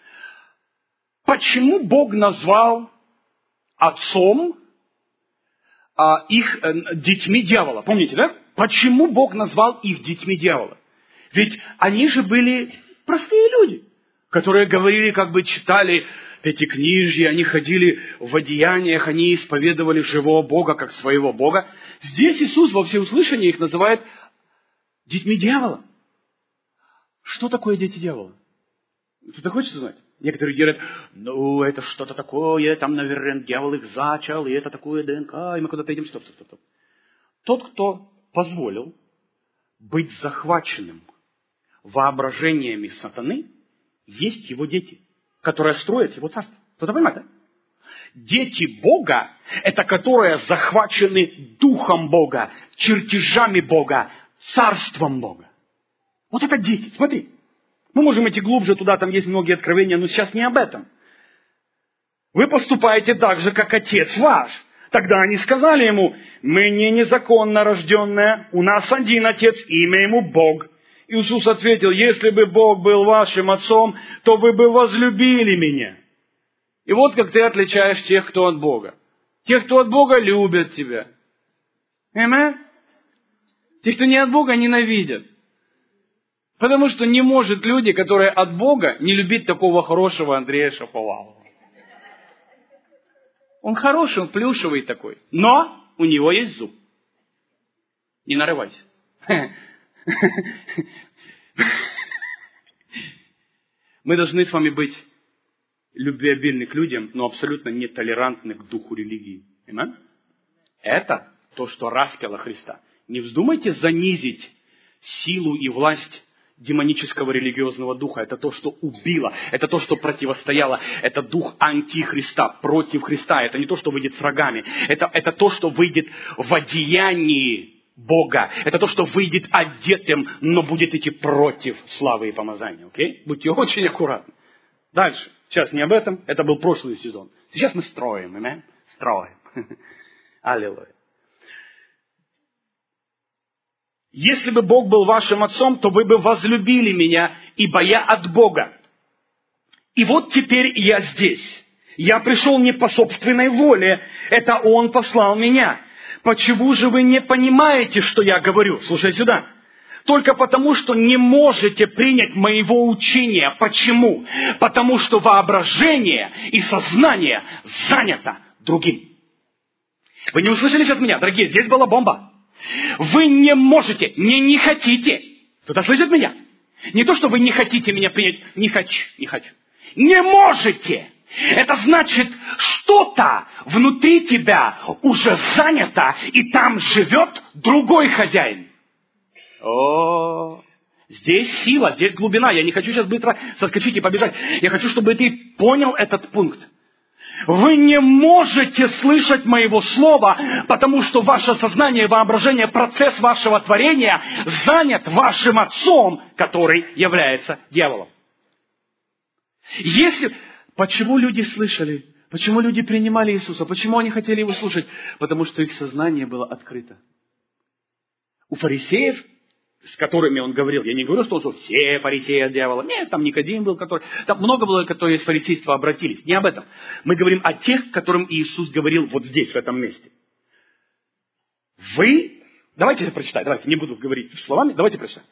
Почему Бог назвал отцом а, их э, детьми дьявола? Помните, да? Почему Бог назвал их детьми дьявола? Ведь они же были простые люди, которые говорили, как бы читали пятикнижье, они ходили в одеяниях, они исповедовали живого Бога как своего Бога. Здесь Иисус во всеуслышание их называет детьми дьявола. Что такое дети дьявола? Кто-то хочет знать? Некоторые говорят, ну, это что-то такое, там, наверное, дьявол их зачал, и это такое ДНК, и мы куда-то идем. Стоп, стоп, стоп, стоп. Тот, кто позволил быть захваченным воображениями сатаны, есть его дети, которые строят его царство. Кто-то понимает, да? Дети Бога, это которые захвачены духом Бога, чертежами Бога, царством Бога. Вот это дети, смотри. Мы можем идти глубже туда, там есть многие откровения, но сейчас не об этом. Вы поступаете так же, как Отец ваш. Тогда они сказали ему, мы не незаконно рожденные, у нас один Отец, имя ему Бог. Иисус ответил, если бы Бог был вашим Отцом, то вы бы возлюбили меня. И вот как ты отличаешь тех, кто от Бога. Тех, кто от Бога, любят тебя. Аминь? Тех, кто не от Бога, ненавидят. Потому что не может люди, которые от Бога, не любить такого хорошего Андрея Шаповалова. Он хороший, он плюшевый такой. Но у него есть зуб. Не нарывайся. Мы должны с вами быть любвеобильны к людям, но абсолютно нетолерантны к духу религии. Аминь? Это то, что распяло Христа. Не вздумайте занизить силу и власть демонического религиозного духа. Это то, что убило. Это то, что противостояло. Это дух антихриста, против Христа. Это не то, что выйдет с рогами. Это, это то, что выйдет в одеянии Бога. Это то, что выйдет одетым, но будет идти против славы и помазания. Окей? Будьте очень аккуратны. Дальше. Сейчас не об этом. Это был прошлый сезон. Сейчас мы строим. Аминь? Строим. Аллилуйя. Если бы Бог был вашим отцом, то вы бы возлюбили меня, ибо я от Бога. И вот теперь я здесь. Я пришел не по собственной воле, это Он послал меня. Почему же вы не понимаете, что я говорю? Слушай сюда. Только потому, что не можете принять моего учения. Почему? Потому что воображение и сознание занято другим. Вы не услышались от меня, дорогие, здесь была бомба. Вы не можете, не не хотите. Кто-то слышит меня? Не то, что вы не хотите меня принять. Не хочу, не хочу. Не можете. Это значит, что-то внутри тебя уже занято, и там живет другой хозяин. О, здесь сила, здесь глубина. Я не хочу сейчас быстро соскочить и побежать. Я хочу, чтобы ты понял этот пункт. Вы не можете слышать моего слова, потому что ваше сознание, воображение, процесс вашего творения занят вашим отцом, который является дьяволом. Если... Почему люди слышали? Почему люди принимали Иисуса? Почему они хотели Его слушать? Потому что их сознание было открыто. У фарисеев, с которыми Он говорил, я не говорю, что, что все фарисеи от дьявола. Нет, там Никодим был, который... Там много было, которые из фарисейства обратились. Не об этом. Мы говорим о тех, которым Иисус говорил вот здесь, в этом месте. Вы... Давайте я прочитаю. Давайте, не буду говорить словами. Давайте прочитаем.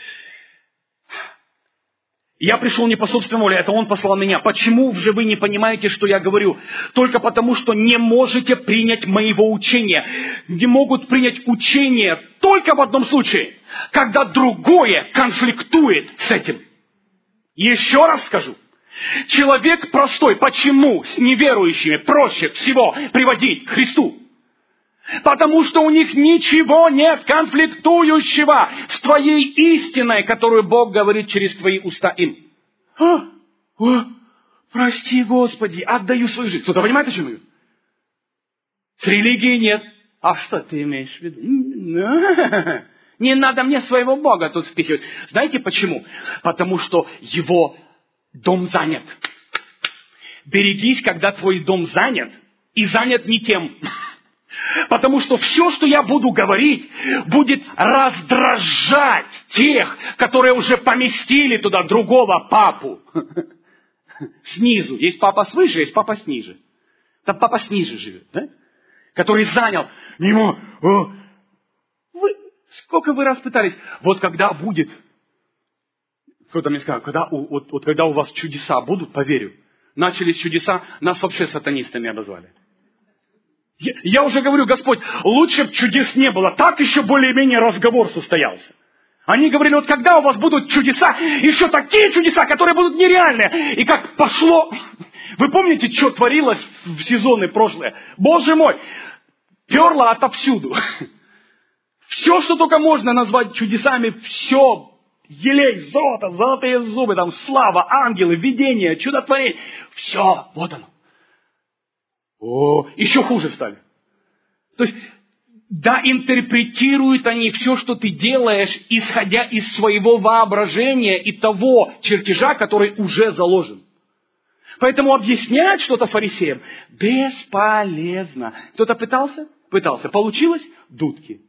Я пришел не по собственной воле, это Он послал меня. Почему же вы не понимаете, что я говорю? Только потому, что не можете принять моего учения. Не могут принять учение только в одном случае, когда другое конфликтует с этим. Еще раз скажу. Человек простой, почему с неверующими проще всего приводить к Христу? Потому что у них ничего нет конфликтующего с твоей истиной, которую Бог говорит через твои уста им. А, о, прости, Господи, отдаю свою жизнь. Кто-то понимает, о чем я говорю? С религией нет. А что ты имеешь в виду? Не надо мне своего Бога тут впихивать. Знаете почему? Потому что его дом занят. Берегись, когда твой дом занят, и занят не тем. Потому что все, что я буду говорить, будет раздражать тех, которые уже поместили туда другого папу. Снизу. Есть папа свыше, есть папа сниже. Там папа сниже живет, да? Который занял. Ему, вы, сколько вы раз пытались? Вот когда будет, кто-то мне сказал, когда у, вот, вот когда у вас чудеса будут, поверю. Начались чудеса, нас вообще сатанистами обозвали. Я, я уже говорю, Господь, лучше бы чудес не было. Так еще более-менее разговор состоялся. Они говорили, вот когда у вас будут чудеса, еще такие чудеса, которые будут нереальные. И как пошло... Вы помните, что творилось в сезоны прошлые? Боже мой, перло отовсюду. Все, что только можно назвать чудесами, все. Елей, золото, золотые зубы, там слава, ангелы, видения, чудотворение. Все, вот оно. О, еще хуже стали. То есть, да, интерпретируют они все, что ты делаешь, исходя из своего воображения и того чертежа, который уже заложен. Поэтому объяснять что-то фарисеям бесполезно. Кто-то пытался? Пытался. Получилось? Дудки.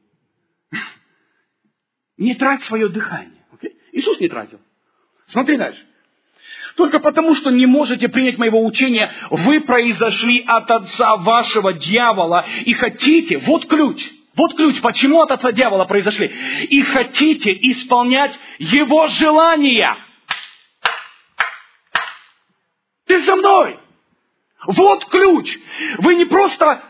Не трать свое дыхание. Okay? Иисус не тратил. Смотри дальше. Только потому, что не можете принять моего учения, вы произошли от отца вашего дьявола и хотите, вот ключ, вот ключ, почему от отца дьявола произошли, и хотите исполнять его желания. Ты со мной? Вот ключ. Вы не просто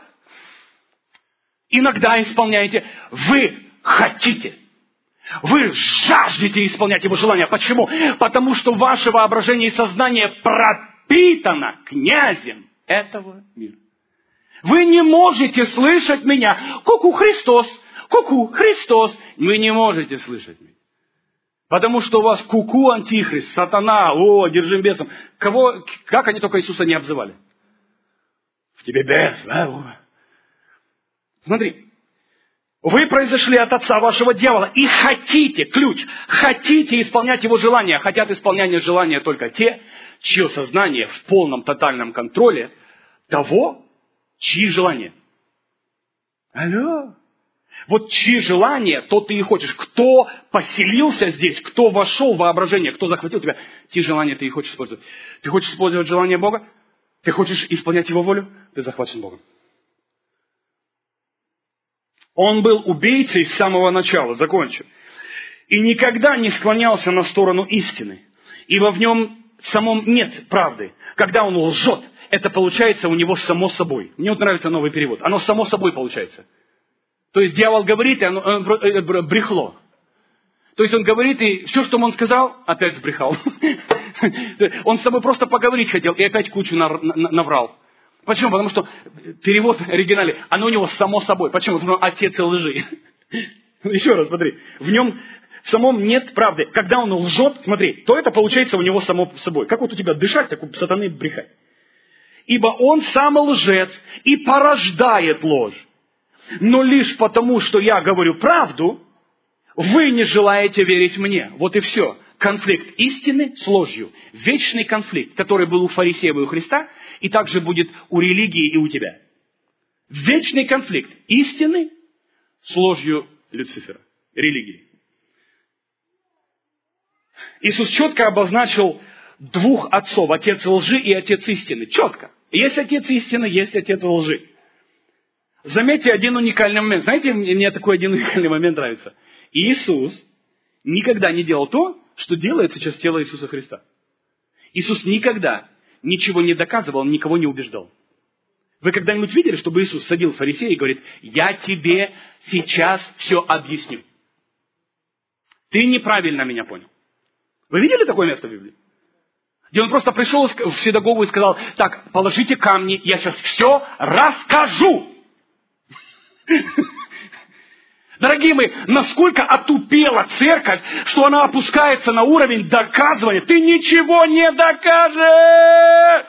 иногда исполняете, вы хотите. Вы жаждете исполнять его желания. Почему? Потому что ваше воображение и сознание пропитано князем этого мира. Вы не можете слышать меня. Ку-ку, Христос. Ку-ку, Христос. Вы не можете слышать меня. Потому что у вас ку-ку, антихрист, сатана, о, держим бесом. Кого, как они только Иисуса не обзывали? В тебе бес. Да? Смотри. Вы произошли от отца вашего дьявола и хотите, ключ, хотите исполнять его желания. Хотят исполнять желания только те, чье сознание в полном тотальном контроле того, чьи желания. Алло. Вот чьи желания, то ты и хочешь. Кто поселился здесь, кто вошел в воображение, кто захватил тебя, те желания ты и хочешь использовать. Ты хочешь использовать желание Бога? Ты хочешь исполнять Его волю? Ты захвачен Богом. Он был убийцей с самого начала, закончу. И никогда не склонялся на сторону истины, ибо в нем самом нет правды. Когда он лжет, это получается у него само собой. Мне вот нравится новый перевод. Оно само собой получается. То есть дьявол говорит, и оно, оно брехло. То есть он говорит, и все, что он сказал, опять сбрехал. Он с собой просто поговорить хотел, и опять кучу наврал. Почему? Потому что перевод в оригинале, оно у него само собой. Почему? Потому что отец лжи. Еще раз, смотри. В нем в самом нет правды. Когда он лжет, смотри, то это получается у него само собой. Как вот у тебя дышать, так у сатаны брехать. Ибо он сам лжец и порождает ложь. Но лишь потому, что я говорю правду, вы не желаете верить мне. Вот и все. Конфликт истины с ложью. Вечный конфликт, который был у фарисеев и у Христа, и также будет у религии и у тебя. Вечный конфликт истины с ложью Люцифера, религии. Иисус четко обозначил двух отцов, отец лжи и отец истины. Четко. Есть отец истины, есть отец лжи. Заметьте один уникальный момент. Знаете, мне такой один уникальный момент нравится. Иисус никогда не делал то, что делает сейчас тело Иисуса Христа. Иисус никогда ничего не доказывал, никого не убеждал. Вы когда-нибудь видели, чтобы Иисус садил фарисея и говорит, я тебе сейчас все объясню. Ты неправильно меня понял. Вы видели такое место в Библии? Где он просто пришел в синагогу и сказал, так, положите камни, я сейчас все расскажу. Дорогие мои, насколько отупела церковь, что она опускается на уровень доказывания. Ты ничего не докажешь.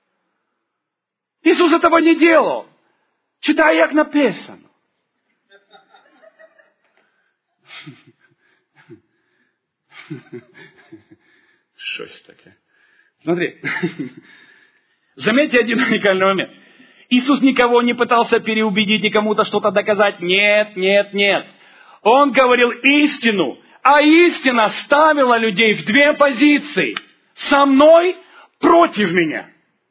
Иисус этого не делал. Читай, як написано. Щось таке. Смотри. Заметьте один уникальный момент. Иисус никого не пытался переубедить и кому-то что-то доказать. Нет, нет, нет. Он говорил истину. А истина ставила людей в две позиции. Со мной против меня.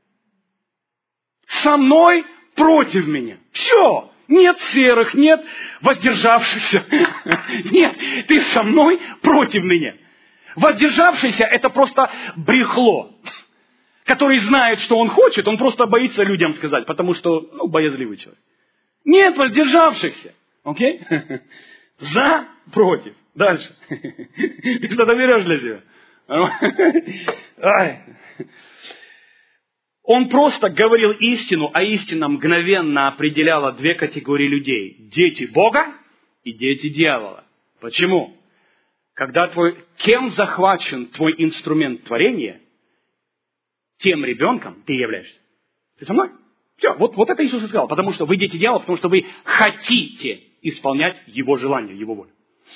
Со мной против меня. Все. Нет серых, нет воздержавшихся. Нет, ты со мной против меня. Воздержавшийся это просто брехло. Который знает, что он хочет, он просто боится людям сказать, потому что, ну, боязливый человек. Нет воздержавшихся. Окей? За, против. Дальше. Ты что-то берешь для себя. Ай. Он просто говорил истину, а истина мгновенно определяла две категории людей. Дети Бога и дети дьявола. Почему? Когда твой, кем захвачен твой инструмент творения, тем ребенком ты являешься. Ты со мной? Все, вот, вот это Иисус и сказал. Потому что вы дети дьявола, потому что вы хотите исполнять Его желание, Его волю.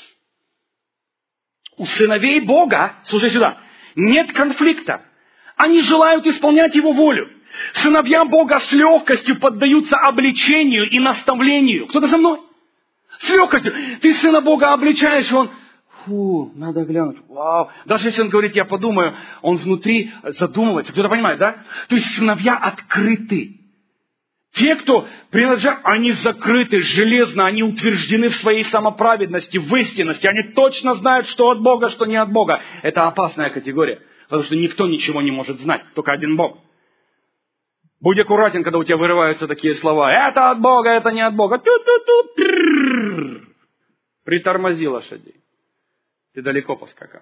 У сыновей Бога, слушай сюда, нет конфликта. Они желают исполнять Его волю. Сыновья Бога с легкостью поддаются обличению и наставлению. Кто-то со мной? С легкостью. Ты сына Бога обличаешь, он... Фу, надо глянуть. Вау. Даже если он говорит, я подумаю, он внутри задумывается. Кто-то понимает, да? То есть сыновья открыты. Те, кто принадлежат, они закрыты железно, они утверждены в своей самоправедности, в истинности. Они точно знают, что от Бога, что не от Бога. Это опасная категория. Потому что никто ничего не может знать. Только один Бог. Будь аккуратен, когда у тебя вырываются такие слова. Это от Бога, это не от Бога. Ту-ту-ту. Притормози лошадей. Ты далеко поскакал.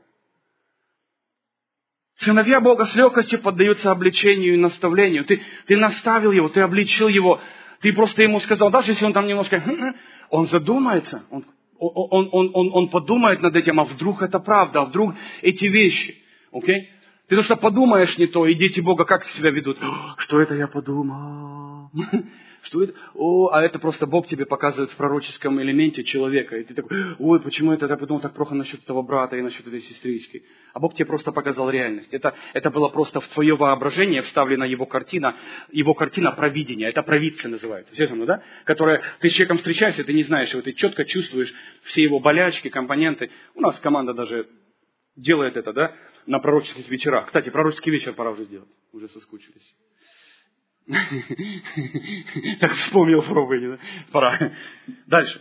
Сыновья Бога с легкостью поддаются обличению и наставлению. Ты, ты наставил его, ты обличил его. Ты просто ему сказал, даже если он там немножко... Он задумается. Он, он, он, он, он подумает над этим, а вдруг это правда, а вдруг эти вещи. Окей? Ты просто подумаешь не то, и дети Бога как себя ведут? Что это я подумал? Что это? О, а это просто Бог тебе показывает в пророческом элементе человека. И ты такой, ой, почему это? Я подумал так плохо насчет этого брата и насчет этой сестрички. А Бог тебе просто показал реальность. Это, это было просто в твое воображение вставлена его картина, его картина провидения. Это провидцы называется. Все со мной, да? Которая, ты с человеком встречаешься, ты не знаешь его, ты четко чувствуешь все его болячки, компоненты. У нас команда даже делает это, да, на пророческих вечерах. Кстати, пророческий вечер пора уже сделать. Уже соскучились. Так вспомнил пробы, пора. Дальше.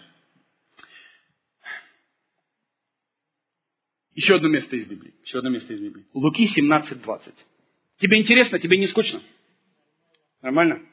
Еще одно место из Библии. Еще одно место из Библии. Луки семнадцать двадцать. Тебе интересно? Тебе не скучно? Нормально?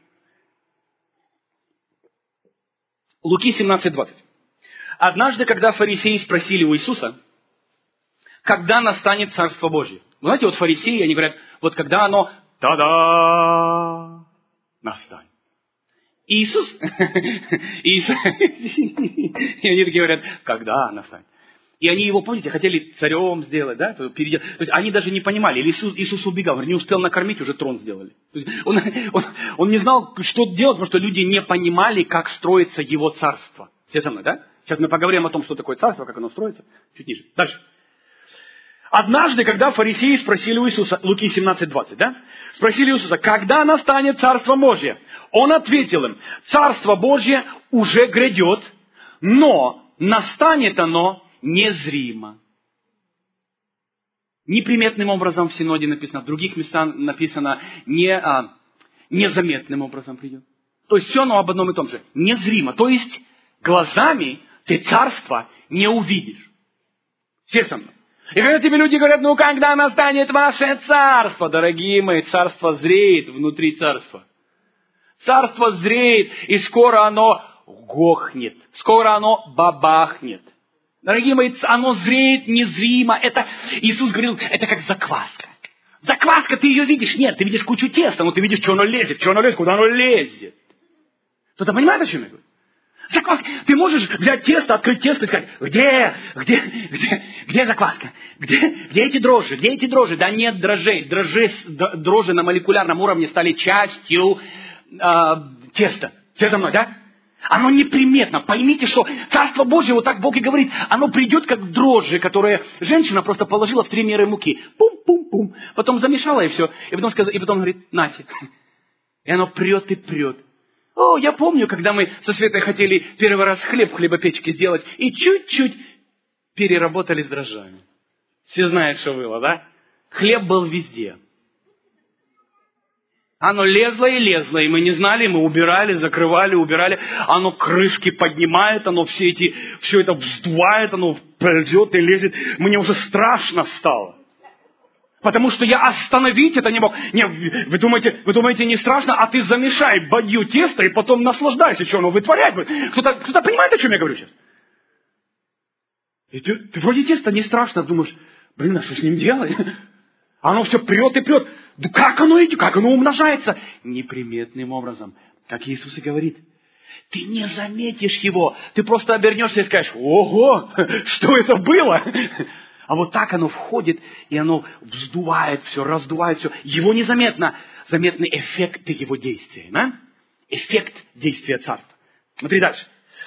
Луки семнадцать двадцать. Однажды, когда фарисеи спросили у Иисуса, когда настанет Царство Божье. Вы знаете, вот фарисеи, они говорят, вот когда оно та-да настанет. И Иисус, Иисус и они такие говорят, когда настанет. И они его, помните, хотели царем сделать, да? То есть они даже не понимали. Или Иисус, Иисус убегал, не успел накормить, уже трон сделали. То есть он, он, он не знал, что делать, потому что люди не понимали, как строится его царство. Все со мной, да? Сейчас мы поговорим о том, что такое царство, как оно строится. Чуть ниже. Дальше. Однажды, когда фарисеи спросили у Иисуса, Луки семнадцать двадцать, да? Спросили Иисуса, когда настанет Царство Божье? Он ответил им, Царство Божье уже грядет, но настанет оно незримо. Неприметным образом в Синоде написано, в других местах написано не, а, незаметным образом придет. То есть все оно об одном и том же. Незримо. То есть глазами ты царство не увидишь. Все со мной. И когда тебе люди говорят, ну когда настанет ваше царство, дорогие мои, царство зреет внутри царства. Царство зреет, и скоро оно гохнет, скоро оно бабахнет. Дорогие мои, оно зреет незримо. Это, Иисус говорил, это как закваска. Закваска, ты ее видишь? Нет, ты видишь кучу теста, но ты видишь, что оно лезет, что оно лезет, куда оно лезет. Кто-то понимает, о чем я говорю? Закваска. Ты можешь взять тесто, открыть тесто и сказать, где, где, где, где закваска? Где, где эти дрожжи? Где эти дрожжи? Да нет дрожжей. Дрожжи, дрожжи на молекулярном уровне стали частью э, теста. Все за мной, да? Оно неприметно. Поймите, что Царство Божье, вот так Бог и говорит, оно придет как дрожжи, которые женщина просто положила в три меры муки. Пум-пум-пум. Потом замешала и все. И потом, сказала, и потом говорит, нате. И оно прет и прет. О, я помню, когда мы со Светой хотели первый раз хлеб в хлебопечке сделать, и чуть-чуть переработали с дрожжами. Все знают, что было, да? Хлеб был везде. Оно лезло и лезло, и мы не знали, мы убирали, закрывали, убирали. Оно крышки поднимает, оно все эти, все это вздувает, оно ползет и лезет. Мне уже страшно стало. Потому что я остановить это не мог. Не, вы думаете, вы думаете, не страшно, а ты замешай бадью тесто и потом наслаждайся, что оно вытворяет. Кто-то, кто-то понимает, о чем я говорю сейчас? И ты, ты вроде тесто не страшно, думаешь, блин, а что с ним делать? Оно все прет и прет. Да как оно идет, как оно умножается? Неприметным образом, как Иисус и говорит. Ты не заметишь его. Ты просто обернешься и скажешь, ого, что это было? А вот так оно входит, и оно вздувает все, раздувает все. Его незаметно. Заметны эффекты его действия. Да? Эффект действия царства. Смотри дальше.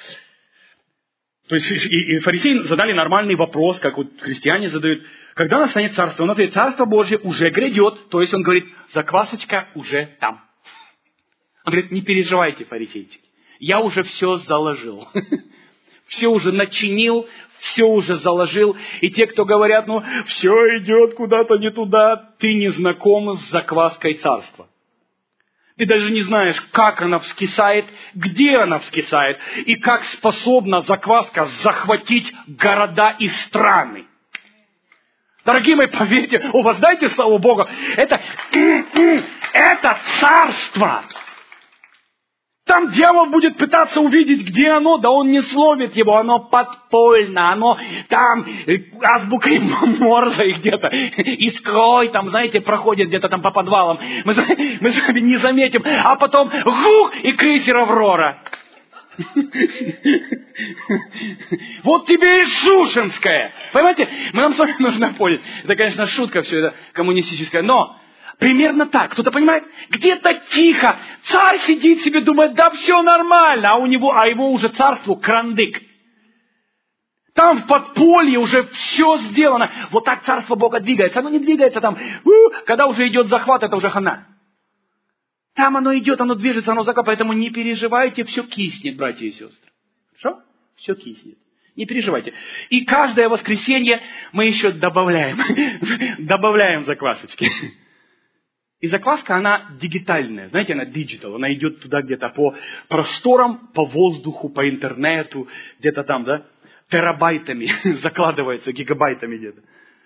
То есть и, и фарисеи задали нормальный вопрос, как вот христиане задают. Когда настанет царство? Он ответит, царство Божье уже грядет. То есть он говорит, заквасочка уже там. Он говорит, не переживайте, фарисейчики. Я уже все заложил. Все уже начинил, все уже заложил. И те, кто говорят, ну, все идет куда-то не туда, ты не знаком с закваской царства. Ты даже не знаешь, как она вскисает, где она вскисает, и как способна закваска захватить города и страны. Дорогие мои, поверьте, у вас дайте славу Богу, это, это царство. Там дьявол будет пытаться увидеть, где оно, да он не словит его, оно подпольно, оно там азбукой Морзе где-то, искрой там, знаете, проходит где-то там по подвалам. Мы, мы с вами не заметим, а потом гух и крейсер «Аврора». Вот тебе и Шушенская. Понимаете, мы нам с вами нужно понять. Это, конечно, шутка все это коммунистическая, но Примерно так. Кто-то понимает? Где-то тихо. Царь сидит себе, думает, да все нормально, а у него, а его уже царству крандык. Там в подполье уже все сделано. Вот так царство Бога двигается. Оно не двигается там. Когда уже идет захват, это уже хана. Там оно идет, оно движется, оно закопает. Поэтому не переживайте, все киснет, братья и сестры. Хорошо? Все киснет. Не переживайте. И каждое воскресенье мы еще добавляем. Добавляем заквасочки. И закваска, она дигитальная. Знаете, она digital. Она идет туда где-то по просторам, по воздуху, по интернету. Где-то там, да? Терабайтами закладывается, гигабайтами где-то.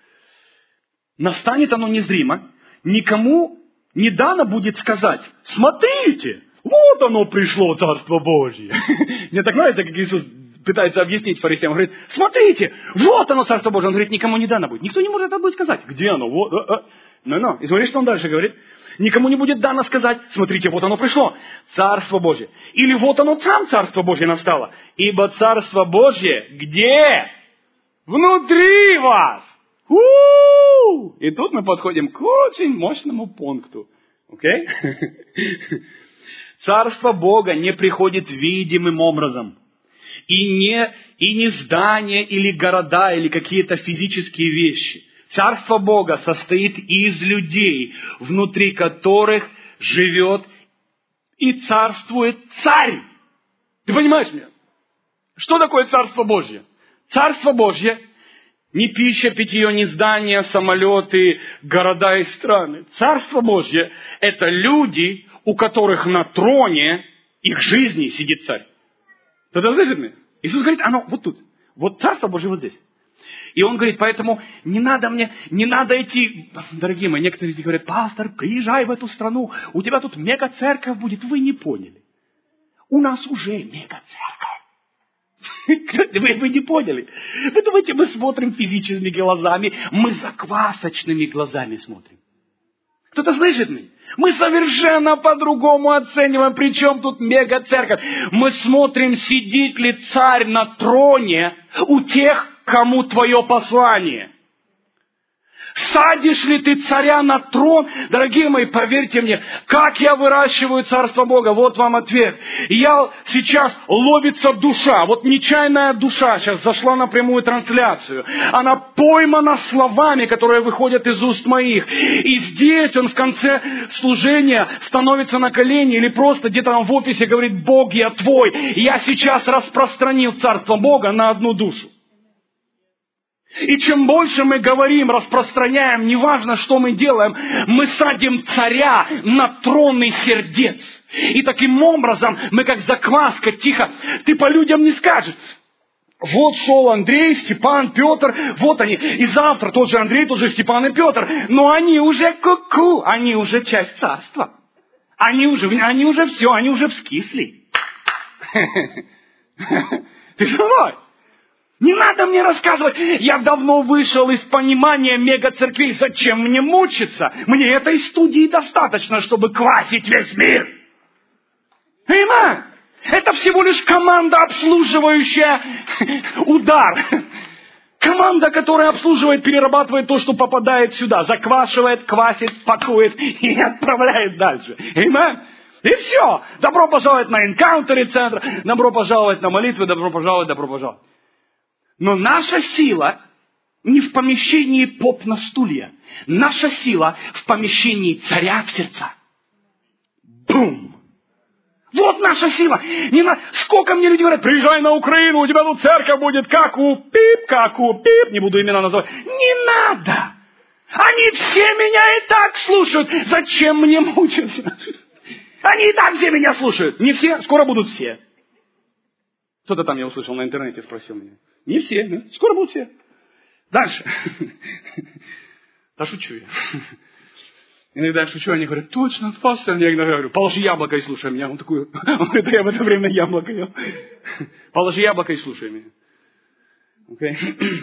Настанет оно незримо. Никому не дано будет сказать: смотрите, вот оно пришло, Царство Божье. Мне так нравится, как Иисус пытается объяснить фарисеям. Он говорит: смотрите, вот оно, Царство Божье. Он говорит, никому не дано будет. Никто не может это будет сказать. Где оно? Вот, а, а. Ну, ну. И смотри, что он дальше говорит. Никому не будет дано сказать: смотрите, вот оно пришло, Царство Божье. Или вот оно сам, Царство Божье настало. Ибо Царство Божье где? Внутри вас. У-у-у! И тут мы подходим к очень мощному пункту. Окей? Okay? Царство Бога не приходит видимым образом. И не, и не здания, или города, или какие-то физические вещи. Царство Бога состоит из людей, внутри которых живет и царствует царь. Ты понимаешь меня? Что такое Царство Божье? Царство Божье не пища, питье, не здания, самолеты, города и страны. Царство Божье – это люди, у которых на троне их жизни сидит царь. Кто-то слышит меня? Иисус говорит, оно вот тут. Вот Царство Божье вот здесь. И он говорит, поэтому не надо мне, не надо идти. Дорогие мои, некоторые люди говорят: пастор, приезжай в эту страну, у тебя тут мега-церковь будет. Вы не поняли. У нас уже мега-церковь. Вы, вы не поняли. Вы думаете, мы смотрим физическими глазами, мы заквасочными глазами смотрим. Кто-то слышит меня? Мы совершенно по-другому оцениваем, причем тут мега-церковь. Мы смотрим, сидит ли царь на троне у тех, кому твое послание. Садишь ли ты царя на трон? Дорогие мои, поверьте мне, как я выращиваю Царство Бога, вот вам ответ. Я сейчас ловится душа, вот нечаянная душа сейчас зашла на прямую трансляцию. Она поймана словами, которые выходят из уст моих. И здесь он в конце служения становится на колени или просто где-то там в офисе говорит: Бог, я твой. Я сейчас распространил Царство Бога на одну душу. И чем больше мы говорим, распространяем, неважно, что мы делаем, мы садим царя на трон их сердец. И таким образом мы как закваска, тихо, ты по людям не скажешь: вот шел Андрей, Степан, Петр, вот они. И завтра тот же Андрей, тот же Степан и Петр. Но они уже ку-ку, они уже часть царства. Они уже, они уже все, они уже вскисли. Ты со мной? Не надо мне рассказывать, я давно вышел из понимания мега-церквей, зачем мне мучиться? Мне этой студии достаточно, чтобы квасить весь мир. Понимаешь? Это всего лишь команда, обслуживающая удар. Команда, которая обслуживает, перерабатывает то, что попадает сюда, заквашивает, квасит, пакует и отправляет дальше. Понимаешь? И все. Добро пожаловать на энкаунтеры центра, добро пожаловать на молитвы, добро пожаловать, добро пожаловать. Но наша сила не в помещении поп на стулья. Наша сила в помещении царя в сердца. Бум! Вот наша сила. Не на... Сколько мне люди говорят: приезжай на Украину, у тебя тут церковь будет, как у пип, как у пип. Не буду имена называть. Не надо! Они все меня и так слушают. Зачем мне мучиться? Они и так все меня слушают. Не все, скоро будут все. Кто-то там, я услышал на интернете, спросил меня. Не все, да? Скоро будут все. Дальше. Да шучу я. Иногда я шучу, они говорят: точно, пастор. Я иногда говорю: положи яблоко и слушай меня. Он такой: он говорит, я в это время яблоко ел. Положи яблоко и слушай меня. Okay?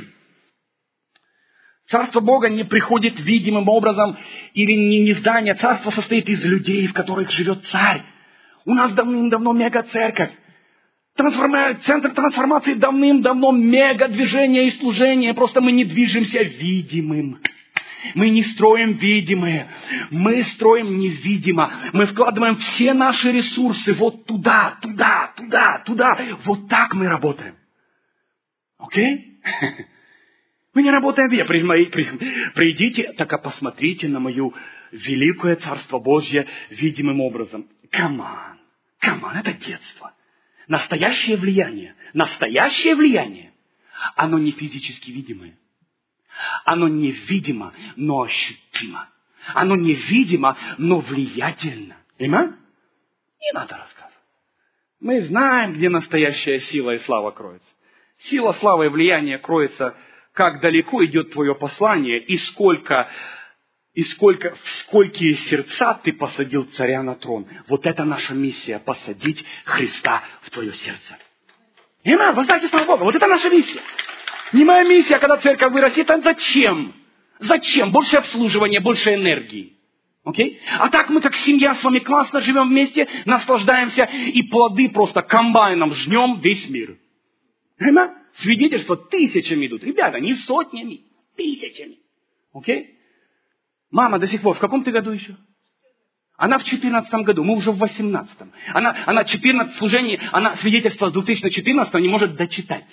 Царство Бога не приходит видимым образом или не, не здание. Царство состоит из людей, в которых живет царь. У нас давным-давно мега-церковь. Трансформа... Центр трансформации давным-давно мега-движение и служение. Просто мы не движемся видимым. Мы не строим видимое, мы строим невидимо. Мы вкладываем все наши ресурсы вот туда, туда, туда, туда. Вот так мы работаем. Окей? Мы не работаем видя. Придите, так а посмотрите на мою великое Царство Божье видимым образом. Каман, каман, это детство. Настоящее влияние, настоящее влияние, оно не физически видимое. Оно невидимо, но ощутимо. Оно невидимо, но влиятельно. Понимаете? Не надо рассказывать. Мы знаем, где настоящая сила и слава кроется. Сила, слава и влияние кроется, как далеко идет твое послание, и сколько, и сколько, в сколькие сердца ты посадил царя на трон. Вот это наша миссия, посадить Христа в твое сердце. Понимаете? Воздайте славу Богу. Вот это наша миссия. Не моя миссия, когда церковь вырастет, а зачем? Зачем? Больше обслуживания, больше энергии. Окей? А так мы как семья с вами классно живем вместе, наслаждаемся, и плоды просто комбайном жнем весь мир. Понимаете? Свидетельства тысячами идут. Ребята, не сотнями, тысячами. Окей? Мама до сих пор, в каком ты году еще? Она в четырнадцатом году, мы уже в восемнадцатом. Она, она четырнадцать служений, она свидетельство две тысячи четырнадцатого не может дочитать.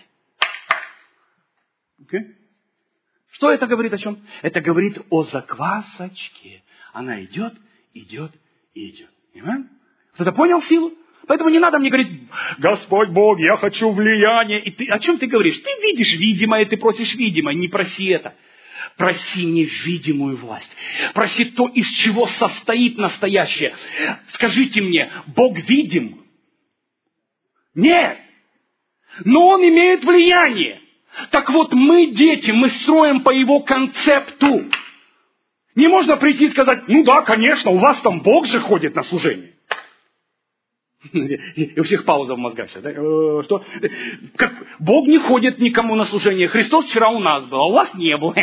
Okay. Что это говорит о чем? Это говорит о заквасочке. Она идет, идет и идет. Понимаете? Кто-то понял силу? Поэтому не надо мне говорить: Господь Бог, я хочу влияния. И ты, о чем ты говоришь? Ты видишь видимое, ты просишь видимое. Не проси это. Проси невидимую власть. Проси то, из чего состоит настоящее. Скажите мне, Бог видим? Нет. Но Он имеет влияние. Так вот, мы, дети, мы строим по Его концепту. Не можно прийти и сказать: ну да, конечно, у вас там Бог же ходит на служение. И у всех пауза в мозгах сейчас. Да? Что? Как? Бог не ходит никому на служение. Христос вчера у нас был, а у вас не был.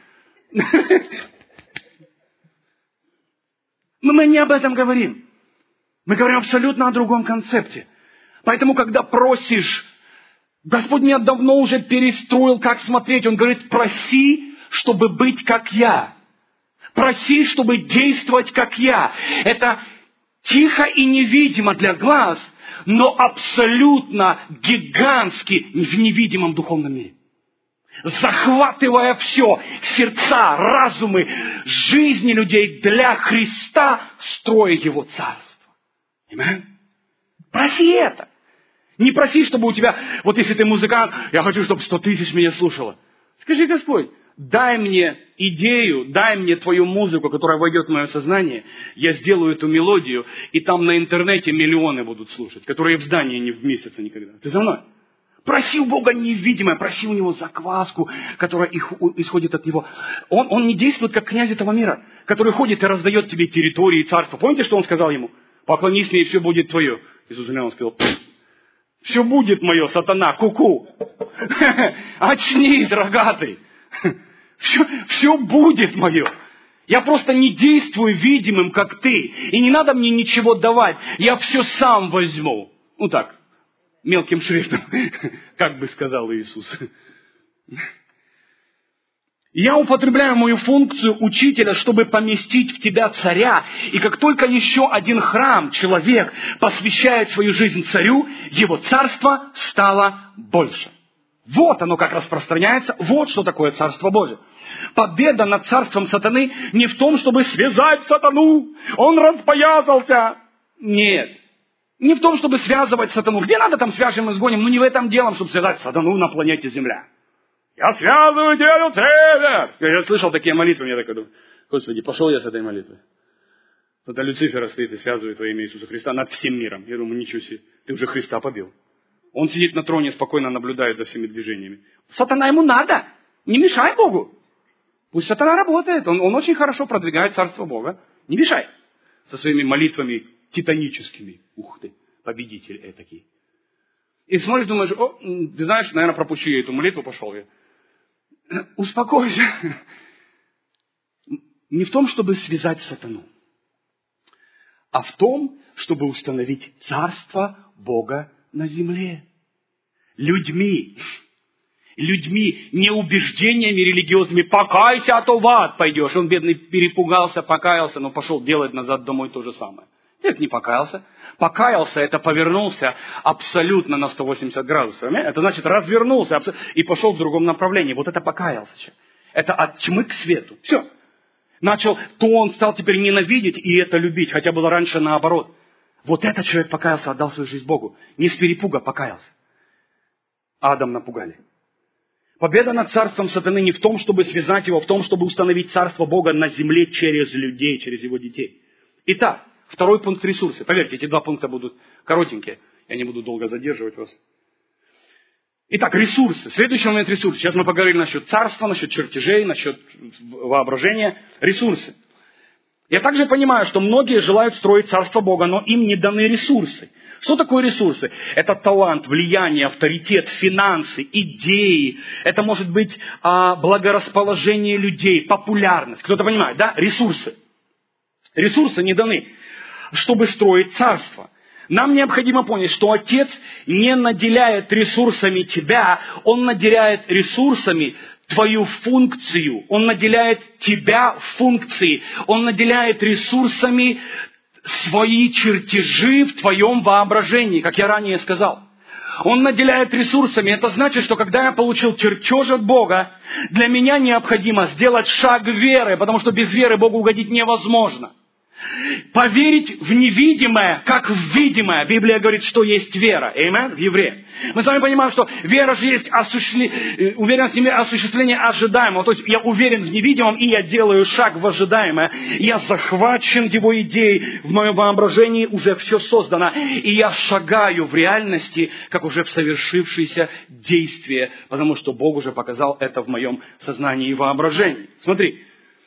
Но мы не об этом говорим. Мы говорим абсолютно о другом концепте. Поэтому, когда просишь, Господь меня давно уже перестроил, как смотреть. Он говорит: проси, чтобы быть как я. Проси, чтобы действовать как я. Это тихо и невидимо для глаз, но абсолютно гигантски в невидимом духовном мире. Захватывая все, сердца, разумы, жизни людей для Христа, строя Его Царство. Понимаете? Проси это. Не проси, чтобы у тебя, вот если ты музыкант, я хочу, чтобы сто тысяч меня слушало. Скажи: Господь, дай мне идею, дай мне Твою музыку, которая войдет в мое сознание. Я сделаю эту мелодию, и там на интернете миллионы будут слушать, которые в здании не вместятся никогда. Ты за мной? Проси у Бога невидимое, проси у Него закваску, которая исходит от Него. Он, он не действует, как князь этого мира, который ходит и раздает тебе территории и царства. Помните, что Он сказал ему? Поклонись мне, и все будет твое. Иисус он сказал: все будет мое, сатана, ку-ку. Очнись, рогатый. Все, все будет мое. Я просто не действую видимым, как ты. И не надо мне ничего давать. Я все сам возьму. Ну так, мелким шрифтом, как бы сказал Иисус. Я употребляю мою функцию учителя, чтобы поместить в тебя царя. И как только еще один храм, человек, посвящает свою жизнь царю, его царство стало больше. Вот оно как распространяется. Вот что такое Царство Божие. Победа над царством сатаны не в том, чтобы связать сатану. Он распоясался. Нет. Не в том, чтобы связывать сатану. Где надо, там свяжем и сгоним. Ну не в этом делом, чтобы связать сатану на планете Земля. Я связываю тебя, Люцифер! Я слышал такие молитвы, я такой думаю: Господи, пошел я с этой молитвой. Тогда Люцифер стоит и связывает во имя Иисуса Христа над всем миром. Я думаю: ничего себе, ты уже Христа побил. Он сидит на троне, спокойно наблюдает за всеми движениями. Сатана ему надо. Не мешай Богу. Пусть сатана работает. Он, он очень хорошо продвигает Царство Бога. Не мешай. Со своими молитвами титаническими. Ух ты, победитель этакий. И смотришь, думаешь: о, ты знаешь, наверное, пропущу я эту молитву, пошел я. Успокойся. Не в том, чтобы связать сатану, а в том, чтобы установить Царство Бога на земле. Людьми. людьми, не убеждениями религиозными. Покайся, а то в ад пойдешь. Он, бедный, перепугался, покаялся, но пошел делать назад домой то же самое. Нет, не покаялся. Покаялся, это повернулся абсолютно на сто восемьдесят градусов. Это значит, развернулся и пошел в другом направлении. Вот это покаялся. Это от тьмы к свету. Все. Начал, то он стал теперь ненавидеть и это любить, хотя было раньше наоборот. Вот этот человек покаялся, отдал свою жизнь Богу. Не с перепуга покаялся. Адам напугали. Победа над царством сатаны не в том, чтобы связать его, в том, чтобы установить царство Бога на земле через людей, через его детей. Итак, второй пункт — ресурсы. Поверьте, эти два пункта будут коротенькие. Я не буду долго задерживать вас. Итак, ресурсы. Следующий момент — ресурсы. Сейчас мы поговорили насчет царства, насчет чертежей, насчет воображения. Ресурсы. Я также понимаю, что многие желают строить царство Бога, но им не даны ресурсы. Что такое ресурсы? Это талант, влияние, авторитет, финансы, идеи. Это может быть а, благорасположение людей, популярность. Кто-то понимает, да? Ресурсы. Ресурсы не даны, чтобы строить царство. Нам необходимо понять, что Отец не наделяет ресурсами тебя, Он наделяет ресурсами твою функцию. Он наделяет тебя функцией. Он наделяет ресурсами свои чертежи в твоем воображении, как я ранее сказал. Он наделяет ресурсами. Это значит, что когда я получил чертеж от Бога, для меня необходимо сделать шаг веры, потому что без веры Богу угодить невозможно. Поверить в невидимое, как в видимое. Библия говорит, что есть вера. Аминь. В Евреях. Мы с вами понимаем, что вера же есть осуществление, уверенность в осуществление ожидаемого. То есть я уверен в невидимом, и я делаю шаг в ожидаемое. Я захвачен его идеей. В моем воображении уже все создано. И я шагаю в реальности, как уже в совершившееся действие. Потому что Бог уже показал это в моем сознании и воображении. Смотри.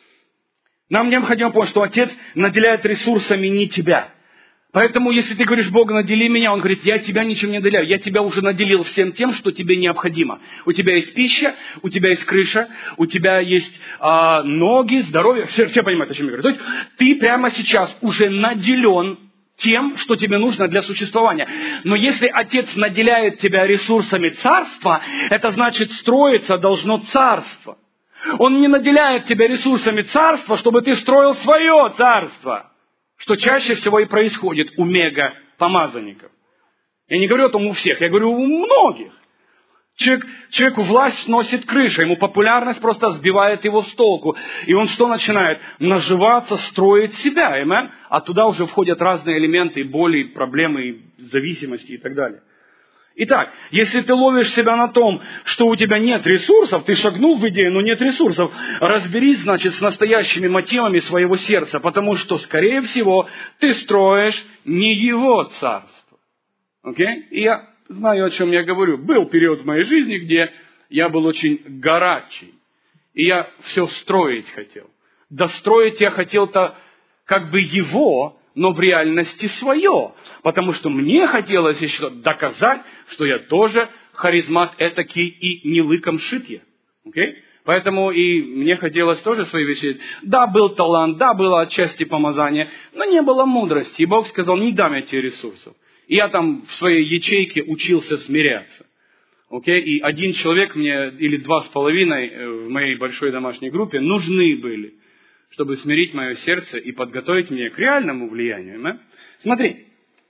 Нам необходимо понять, что Отец наделяет ресурсами не тебя. Поэтому, если ты говоришь, Бог, надели меня, Он говорит, я тебя ничем не наделяю. Я тебя уже наделил всем тем, что тебе необходимо. У тебя есть пища, у тебя есть крыша, у тебя есть а, ноги, здоровье. Все, все понимают, о чем я говорю. То есть, ты прямо сейчас уже наделен тем, что тебе нужно для существования. Но если Отец наделяет тебя ресурсами царства, это значит, строиться должно царство. Он не наделяет тебя ресурсами царства, чтобы ты строил свое царство. Что чаще всего и происходит у мега-помазанников. Я не говорю о том у всех, я говорю у многих. Человек, человеку власть сносит крышу, ему популярность просто сбивает его с толку. И он что начинает? Наживаться, строить себя. Amen? А туда уже входят разные элементы, боли, проблемы, зависимости и так далее. Итак, если ты ловишь себя на том, что у тебя нет ресурсов, ты шагнул в идею, но нет ресурсов, разберись, значит, с настоящими мотивами своего сердца, потому что, скорее всего, ты строишь не его царство. Окей? Okay? И я знаю, о чем я говорю. Был период в моей жизни, где я был очень горячий, и я все строить хотел. Достроить я хотел-то как бы его, но в реальности свое. Потому что мне хотелось еще доказать, что я тоже харизмат этакий и не лыком шит я. Okay? Поэтому и мне хотелось тоже свои вещи. Да, был талант, да, было отчасти помазание, но не было мудрости. И Бог сказал, не дам я тебе ресурсов. И я там в своей ячейке учился смиряться. Okay? И один человек мне, или два с половиной в моей большой домашней группе нужны были, чтобы смирить мое сердце и подготовить меня к реальному влиянию. Да? Смотри,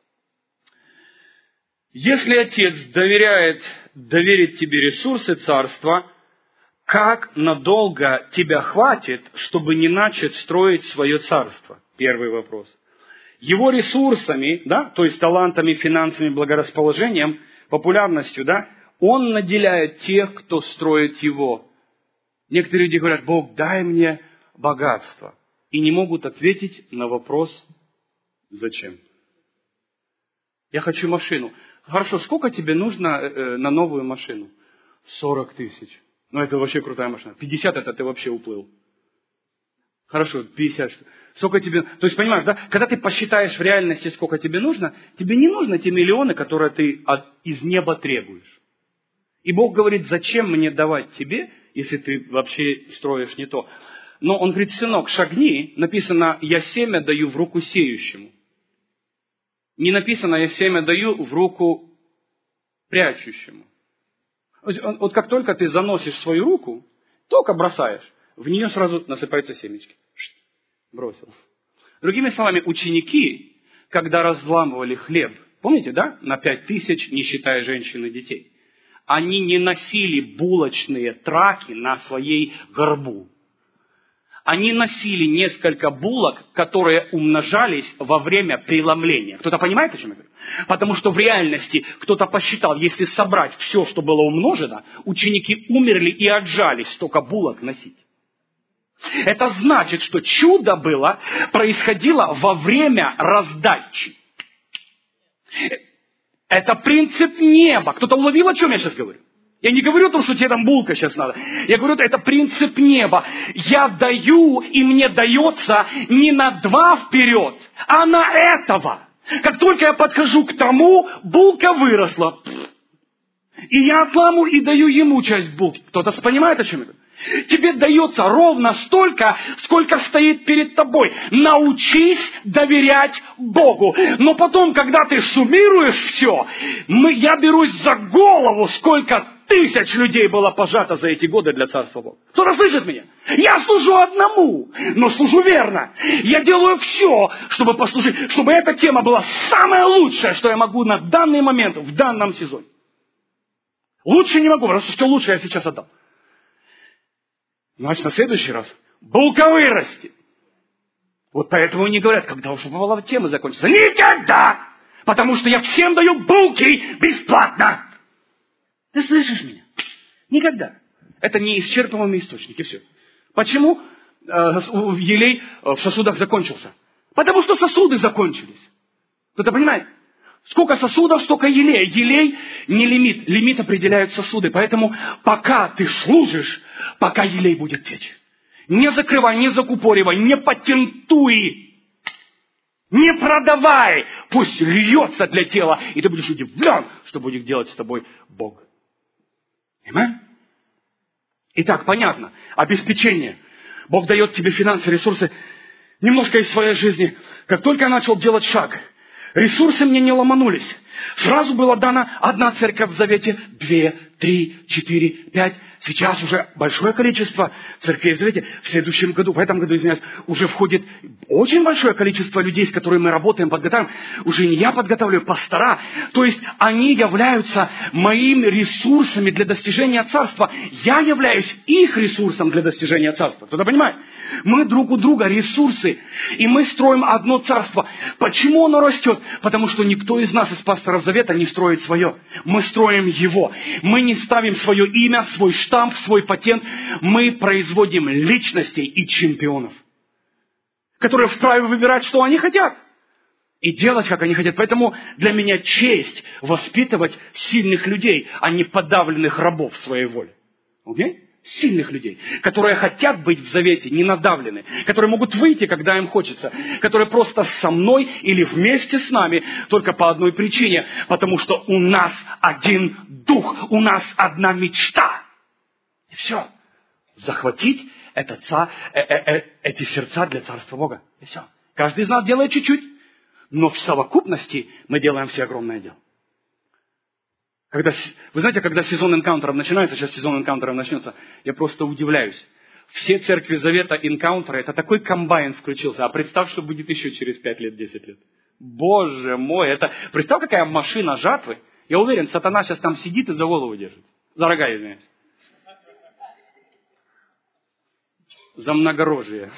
если Отец доверяет, доверит тебе ресурсы царства, как надолго тебя хватит, чтобы не начать строить свое царство? Первый вопрос. Его ресурсами, да, то есть талантами, финансами, благорасположением, популярностью, да, Он наделяет тех, кто строит его. Некоторые люди говорят, Бог, дай мне богатство. И не могут ответить на вопрос, зачем. Я хочу машину. Хорошо, сколько тебе нужно э, на новую машину? сорок тысяч. Ну, это вообще крутая машина. пятьдесят это ты вообще уплыл. Хорошо, пятьдесят. Сколько тебе... То есть, понимаешь, да? Когда ты посчитаешь в реальности, сколько тебе нужно, тебе не нужны те миллионы, которые ты от, из неба требуешь. И Бог говорит, зачем мне давать тебе, если ты вообще строишь не то. Но Он говорит, сынок, шагни, написано, я семя даю в руку сеющему. Не написано, я семя даю в руку прячущему. Вот, вот как только ты заносишь свою руку, только бросаешь, в нее сразу насыпаются семечки. Бросил. Другими словами, ученики, когда разламывали хлеб, помните, да, на пять тысяч, не считая женщин и детей, они не носили булочные траки на своей горбу. Они носили несколько булок, которые умножались во время преломления. Кто-то понимает, о чем я говорю? Потому что в реальности кто-то посчитал, если собрать все, что было умножено, ученики умерли и отжались столько булок носить. Это значит, что чудо было, происходило во время раздачи. Это принцип неба. Кто-то уловил, о чем я сейчас говорю? Я не говорю о том, что тебе там булка сейчас надо. Я говорю, это принцип неба. Я даю, и мне дается не на два вперед, а на этого. Как только я подхожу к тому, булка выросла. И я отламываю и даю ему часть булки. Кто-то понимает, о чем я говорю? Тебе дается ровно столько, сколько стоит перед тобой. Научись доверять Богу. Но потом, когда ты суммируешь все, мы, я берусь за голову, сколько тысяч людей было пожато за эти годы для Царства Бога. Кто-то слышит меня? Я служу одному, но служу верно. Я делаю все, чтобы послужить, чтобы эта тема была самая лучшая, что я могу на данный момент, в данном сезоне. Лучше не могу, потому что все лучшее я сейчас отдал. Значит, на следующий раз булка вырастет. Вот поэтому они говорят, когда уже бывала тема закончится. Никогда! Потому что я всем даю булки бесплатно. Ты слышишь меня? Никогда. Это неисчерпываемый источник, и все. Почему э, елей в сосудах закончился? Потому что сосуды закончились. Кто-то понимает? Сколько сосудов, столько елея. Елей не лимит. Лимит определяют сосуды. Поэтому пока ты служишь, пока елей будет течь. Не закрывай, не закупоривай, не патентуй. Не продавай. Пусть льется для тела. И ты будешь удивлен, что будет делать с тобой Бог. Понимаешь? Итак, понятно. Обеспечение. Бог дает тебе финансы, ресурсы. Немножко из своей жизни. Как только я начал делать шаг, ресурсы мне не ломанулись. Сразу была дана одна церковь в Завете, две, три, четыре, пять. Сейчас уже большое количество церквей в Завете. В следующем году, в этом году, извиняюсь, уже входит очень большое количество людей, с которыми мы работаем, подготавливаем. Уже не я подготавливаю, пастора. То есть они являются моими ресурсами для достижения Царства. Я являюсь их ресурсом для достижения Царства. Кто-то понимает? Мы друг у друга ресурсы. И мы строим одно царство. Почему оно растет? Потому что никто из нас, из пасторов Завета, не строит свое. Мы строим его. Мы не ставим свое имя, свой штамп, свой патент. Мы производим личностей и чемпионов, которые вправе выбирать, что они хотят. И делать, как они хотят. Поэтому для меня честь воспитывать сильных людей, а не подавленных рабов своей воли. Окей? Сильных людей, которые хотят быть в завете, не надавлены, которые могут выйти, когда им хочется, которые просто со мной или вместе с нами только по одной причине, потому что у нас один дух, у нас одна мечта. И все. Захватить это, э, э, э, эти сердца для Царства Бога. И все. Каждый из нас делает чуть-чуть, но в совокупности мы делаем все огромное дело. Когда, вы знаете, когда сезон энкаунтеров начинается, сейчас сезон энкаунтеров начнется, я просто удивляюсь. Все церкви Завета энкаунтеры, это такой комбайн включился. А представь, что будет еще через пять лет, десять лет. Боже мой, это... Представь, какая машина жатвы. Я уверен, сатана сейчас там сидит и за голову держит. За рога, извиняюсь. За многорожие.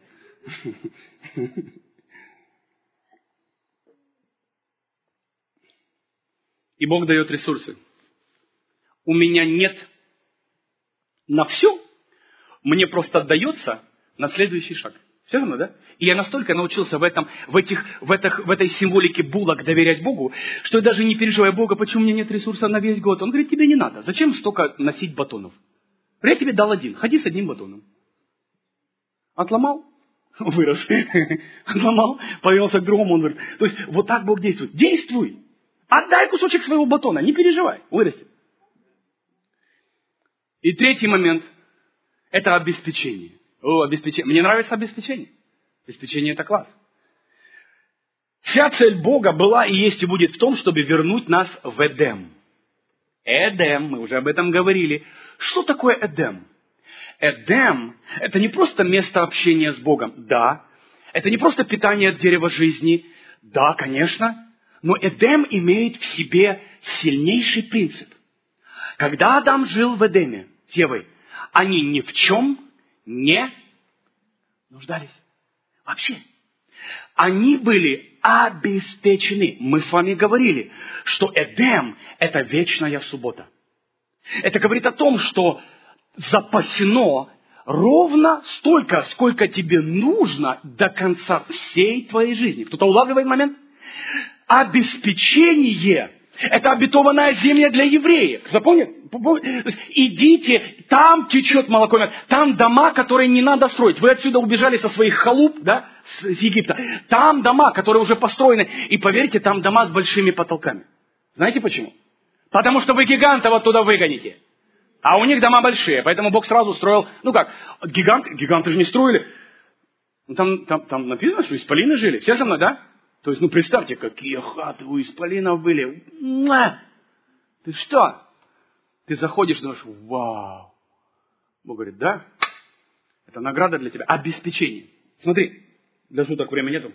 И Бог дает ресурсы. У меня нет на все, мне просто отдается на следующий шаг. Все равно, да? И я настолько научился в, этом, в, этих, в, этих, в этой символике булок доверять Богу, что я даже не переживаю, Бога, почему у меня нет ресурса на весь год. Он говорит, тебе не надо. Зачем столько носить батонов? Я тебе дал один. Ходи с одним батоном. Отломал? Вырос. Отломал? Появился к другому. Он говорит. То есть вот так Бог действует. Действуй. Отдай кусочек своего батона, не переживай, вырастет. И третий момент – это обеспечение. О, обеспечение. Мне нравится обеспечение. Обеспечение – это класс. Вся цель Бога была и есть и будет в том, чтобы вернуть нас в Эдем. Эдем, мы уже об этом говорили. Что такое Эдем? Эдем – это не просто место общения с Богом, да. Это не просто питание от дерева жизни, да, конечно. Но Эдем имеет в себе сильнейший принцип. Когда Адам жил в Эдеме с Евой, они ни в чем не нуждались. Вообще. Они были обеспечены. Мы с вами говорили, что Эдем – это вечная суббота. Это говорит о том, что запасено ровно столько, сколько тебе нужно до конца всей твоей жизни. Кто-то улавливает момент? Обеспечение – это обетованная земля для евреев. Запомните? Идите, там течет молоко, там дома, которые не надо строить. Вы отсюда убежали со своих халуп, да, с Египта. Там дома, которые уже построены. И поверьте, там дома с большими потолками. Знаете почему? Потому что вы гигантов оттуда выгоните. А у них дома большие, поэтому Бог сразу строил, ну как, гигант, гиганты же не строили. Ну, там, там, там написано, что исполины жили. Все со мной, да? То есть, ну представьте, какие хаты у исполинов были. Муа! Ты что? Ты заходишь, думаешь, вау. Бог говорит, да, это награда для тебя. Обеспечение. Смотри, для шуток времени нету.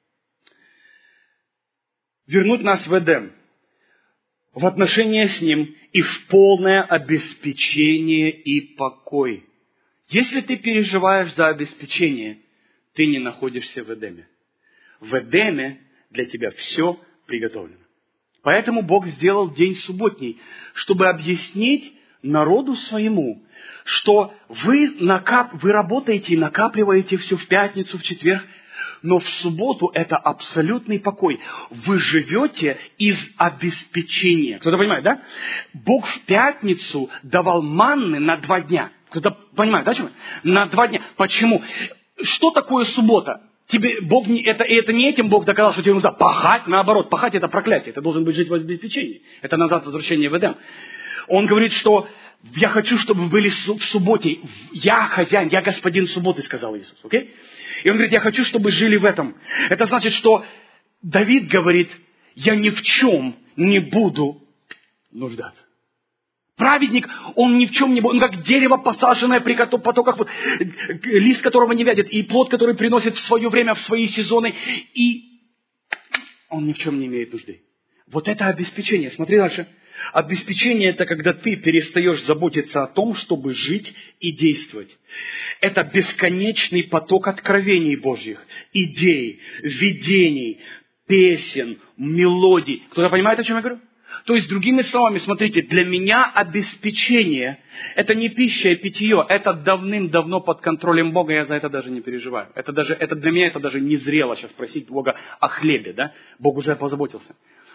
Вернуть нас в Эдем. В отношения с Ним и в полное обеспечение и покой. Если ты переживаешь за обеспечение, ты не находишься в Эдеме. В Эдеме для тебя все приготовлено. Поэтому Бог сделал день субботний, чтобы объяснить народу своему, что вы, накап... вы работаете и накапливаете все в пятницу, в четверг, но в субботу это абсолютный покой. Вы живете из обеспечения. Кто-то понимает, да? Бог в пятницу давал манны на два дня. Кто-то понимает, да? Почему? На два дня. Почему? Что такое суббота? Тебе Бог не, это, это не этим Бог доказал, что тебе нужно пахать. Наоборот, пахать это проклятие. Ты должен быть жить в обеспечении. Это назад возвращение в Эдем. Он говорит, что я хочу, чтобы вы были в субботе. Я хозяин, я господин субботы, сказал Иисус. Окей? И он говорит, я хочу, чтобы жили в этом. Это значит, что Давид говорит, я ни в чем не буду нуждаться. Праведник, он ни в чем не будет. Он как дерево, посаженное при потоках, вот, лист которого не вядет, и плод, который приносит в свое время, в свои сезоны, и он ни в чем не имеет нужды. Вот это обеспечение. Смотри дальше. Обеспечение – это когда ты перестаешь заботиться о том, чтобы жить и действовать. Это бесконечный поток откровений Божьих, идей, видений, песен, мелодий. Кто-то понимает, о чем я говорю? То есть, другими словами, смотрите, для меня обеспечение – это не пища и питье, это давным-давно под контролем Бога, я за это даже не переживаю. Это, даже, это для меня это даже не зрело сейчас просить Бога о хлебе, да? Бог уже позаботился.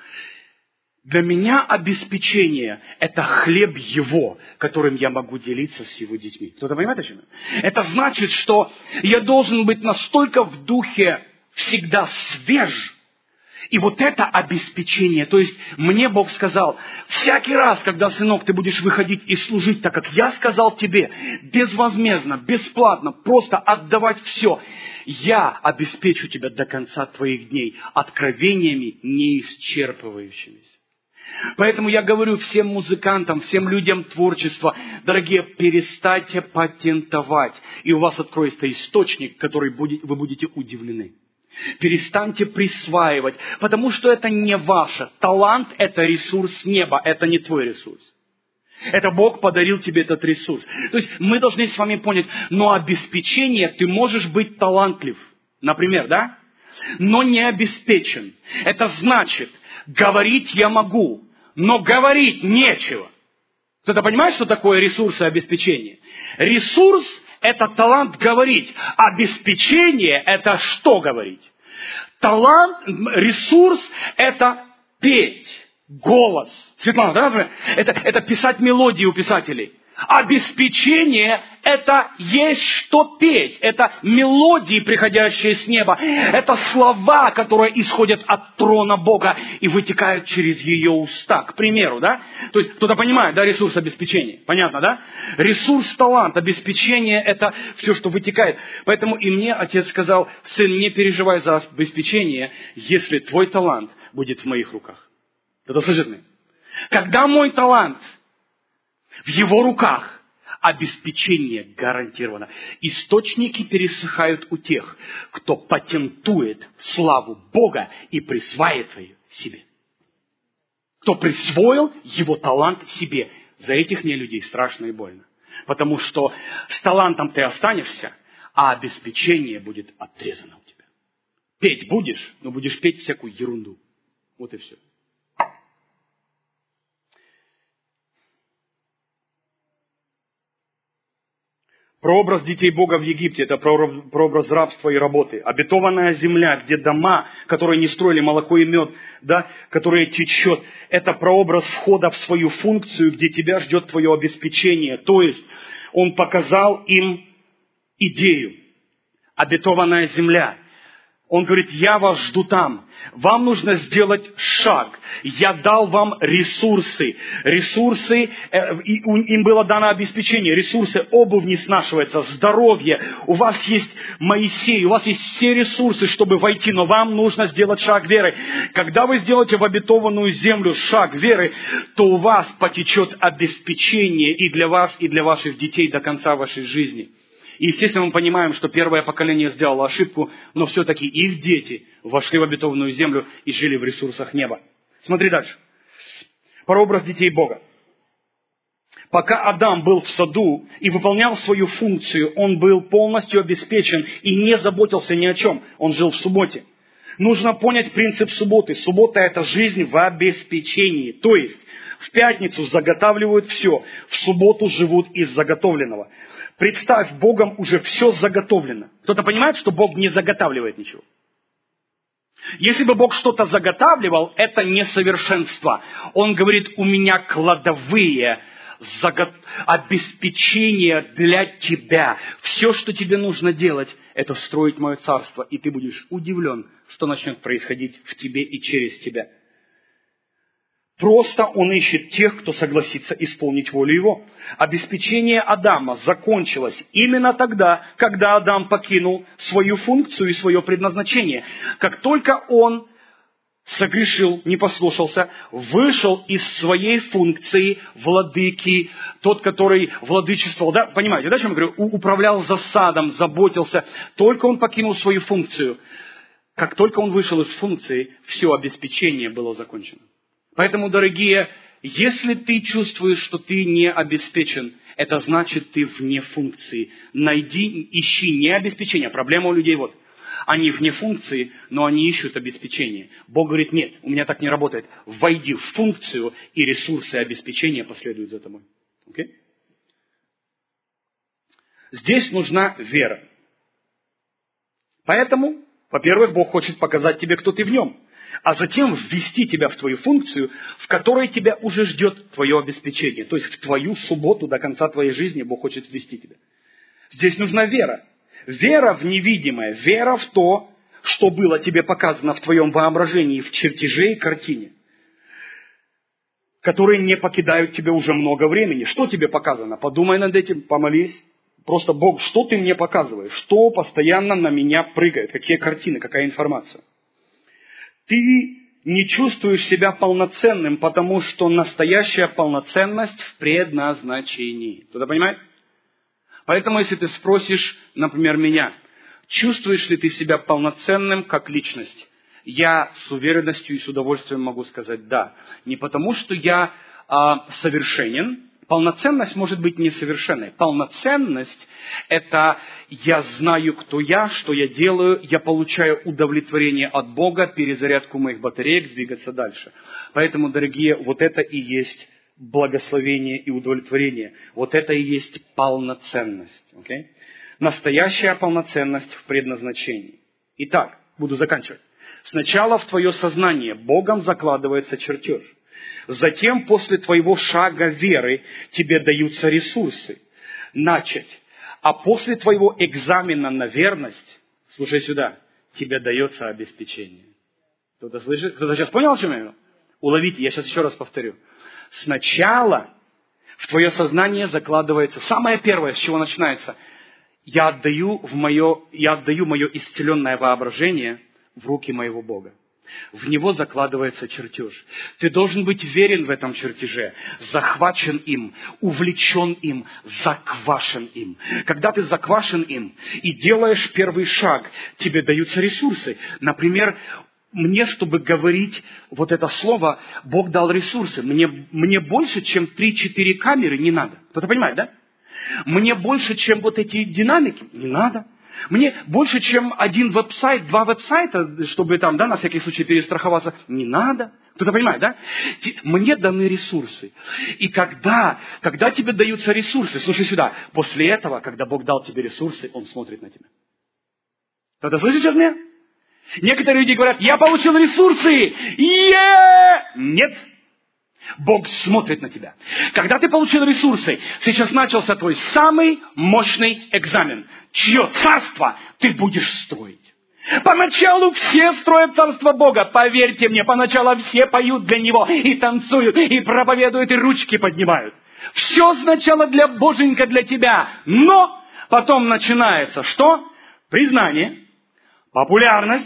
Для меня обеспечение – это хлеб Его, которым я могу делиться с Его детьми. Кто-то понимает, о чем я? Это значит, что я должен быть настолько в духе всегда свеж. И вот это обеспечение. То есть мне Бог сказал, всякий раз, когда, сынок, ты будешь выходить и служить так, как я сказал тебе, безвозмездно, бесплатно, просто отдавать все, я обеспечу тебя до конца твоих дней откровениями неисчерпывающимися. Поэтому я говорю всем музыкантам, всем людям творчества, дорогие, перестаньте патентовать, и у вас откроется источник, который будет, вы будете удивлены. Перестаньте присваивать, потому что это не ваше. Талант – это ресурс неба, это не твой ресурс. Это Бог подарил тебе этот ресурс. То есть мы должны с вами понять, но обеспечение, ты можешь быть талантлив, например, да? Но не обеспечен. Это значит, говорить я могу, но говорить нечего. Кто-то понимает, что такое ресурсы обеспечения? Ресурс – это талант говорить. Обеспечение – это что говорить? Талант, ресурс – это петь, голос. Светлана, да? Это, это писать мелодии у писателей. Обеспечение – это есть что петь. Это мелодии, приходящие с неба. Это слова, которые исходят от трона Бога и вытекают через ее уста. К примеру, да? То есть, кто-то понимает, да, ресурс обеспечения. Понятно, да? Ресурс, талант, обеспечение – это все, что вытекает. Поэтому и мне отец сказал, сын, не переживай за обеспечение, если твой талант будет в моих руках. Это слышит меня? Когда мой талант в его руках, обеспечение гарантировано. Источники пересыхают у тех, кто патентует славу Бога и присваивает ее себе. Кто присвоил его талант себе. За этих мне людей страшно и больно. Потому что с талантом ты останешься, а обеспечение будет отрезано у тебя. Петь будешь, но будешь петь всякую ерунду. Вот и все. Прообраз детей Бога в Египте – это прообраз рабства и работы. Обетованная земля, где дома, которые не строили молоко и мед, да, которые течет, это прообраз входа в свою функцию, где тебя ждет твое обеспечение. То есть, он показал им идею. Обетованная земля. Он говорит, я вас жду там. Вам нужно сделать шаг. Я дал вам ресурсы. Ресурсы, э, им было дано обеспечение. Ресурсы, обувь не снашивается, здоровье. У вас есть Моисей, у вас есть все ресурсы, чтобы войти. Но вам нужно сделать шаг веры. Когда вы сделаете в обетованную землю шаг веры, то у вас потечет обеспечение и для вас, и для ваших детей до конца вашей жизни. И, естественно, мы понимаем, что первое поколение сделало ошибку, но все-таки их дети вошли в обетованную землю и жили в ресурсах неба. Смотри дальше. Прообраз детей Бога. Пока Адам был в саду и выполнял свою функцию, он был полностью обеспечен и не заботился ни о чем. Он жил в субботе. Нужно понять принцип субботы. Суббота – это жизнь в обеспечении. То есть, в пятницу заготавливают все, в субботу живут из заготовленного. Представь, Богом уже все заготовлено. Кто-то понимает, что Бог не заготавливает ничего? Если бы Бог что-то заготавливал, это несовершенство. Он говорит, у меня кладовые заго... обеспечения для тебя. Все, что тебе нужно делать, это строить мое царство. И ты будешь удивлен, что начнет происходить в тебе и через тебя. Просто он ищет тех, кто согласится исполнить волю его. Обеспечение Адама закончилось именно тогда, когда Адам покинул свою функцию и свое предназначение. Как только он согрешил, не послушался, вышел из своей функции владыки, тот, который владычествовал, да, понимаете, да, о чем я говорю, управлял засадом, заботился, только он покинул свою функцию. Как только он вышел из функции, все обеспечение было закончено. Поэтому, дорогие, если ты чувствуешь, что ты не обеспечен, это значит, ты вне функции. Найди, ищи не обеспечение. Проблема у людей вот. Они вне функции, но они ищут обеспечение. Бог говорит, нет, у меня так не работает. Войди в функцию, и ресурсы обеспечения последуют за тобой. Okay? Здесь нужна вера. Поэтому, во-первых, Бог хочет показать тебе, кто ты в нем. А затем ввести тебя в твою функцию, в которой тебя уже ждет твое обеспечение. То есть в твою субботу до конца твоей жизни Бог хочет ввести тебя. Здесь нужна вера. Вера в невидимое, вера в то, что было тебе показано в твоем воображении, в чертеже и картине, которые не покидают тебя уже много времени. Что тебе показано? Подумай над этим, помолись. Просто, Бог, что ты мне показываешь? Что постоянно на меня прыгает? Какие картины, какая информация? Ты не чувствуешь себя полноценным, потому что настоящая полноценность в предназначении. Кто-то понимает? Поэтому, если ты спросишь, например, меня, чувствуешь ли ты себя полноценным как личность? Я с уверенностью и с удовольствием могу сказать «да». Не потому, что я а, совершенен. Полноценность может быть несовершенной. Полноценность – это я знаю, кто я, что я делаю, я получаю удовлетворение от Бога, перезарядку моих батареек, двигаться дальше. Поэтому, дорогие, вот это и есть благословение и удовлетворение. Вот это и есть полноценность. Okay? Настоящая полноценность в предназначении. Итак, буду заканчивать. Сначала в твое сознание Богом закладывается чертеж. Затем, после твоего шага веры, тебе даются ресурсы начать. А после твоего экзамена на верность, слушай сюда, тебе дается обеспечение. Кто-то слышит? Кто-то сейчас понял, о чем я говорю? Уловите, я сейчас еще раз повторю. Сначала в твое сознание закладывается, самое первое, с чего начинается, я отдаю, в мое, я отдаю мое исцеленное воображение в руки моего Бога. В него закладывается чертеж. Ты должен быть верен в этом чертеже, захвачен им, увлечен им, заквашен им. Когда ты заквашен им и делаешь первый шаг, тебе даются ресурсы. Например, мне, чтобы говорить вот это слово, Бог дал ресурсы. Мне, мне больше, чем три-четыре камеры не надо. Кто-то понимает, да? Мне больше, чем вот эти динамики, не надо. Мне больше, чем один веб-сайт, два веб-сайта, чтобы там, да, на всякий случай перестраховаться, не надо. Кто-то понимает, да? Мне даны ресурсы. И когда, когда тебе даются ресурсы, слушай сюда, после этого, когда Бог дал тебе ресурсы, Он смотрит на тебя. Кто-то слышит сейчас меня? Некоторые люди говорят, я получил ресурсы. Е-е-е! Нет. Бог смотрит на тебя. Когда ты получил ресурсы, сейчас начался твой самый мощный экзамен. Чье царство ты будешь строить? Поначалу все строят царство Бога. Поверьте мне, поначалу все поют для Него, и танцуют, и проповедуют, и ручки поднимают. Все сначала для Боженька, для тебя. Но потом начинается что? Признание, популярность,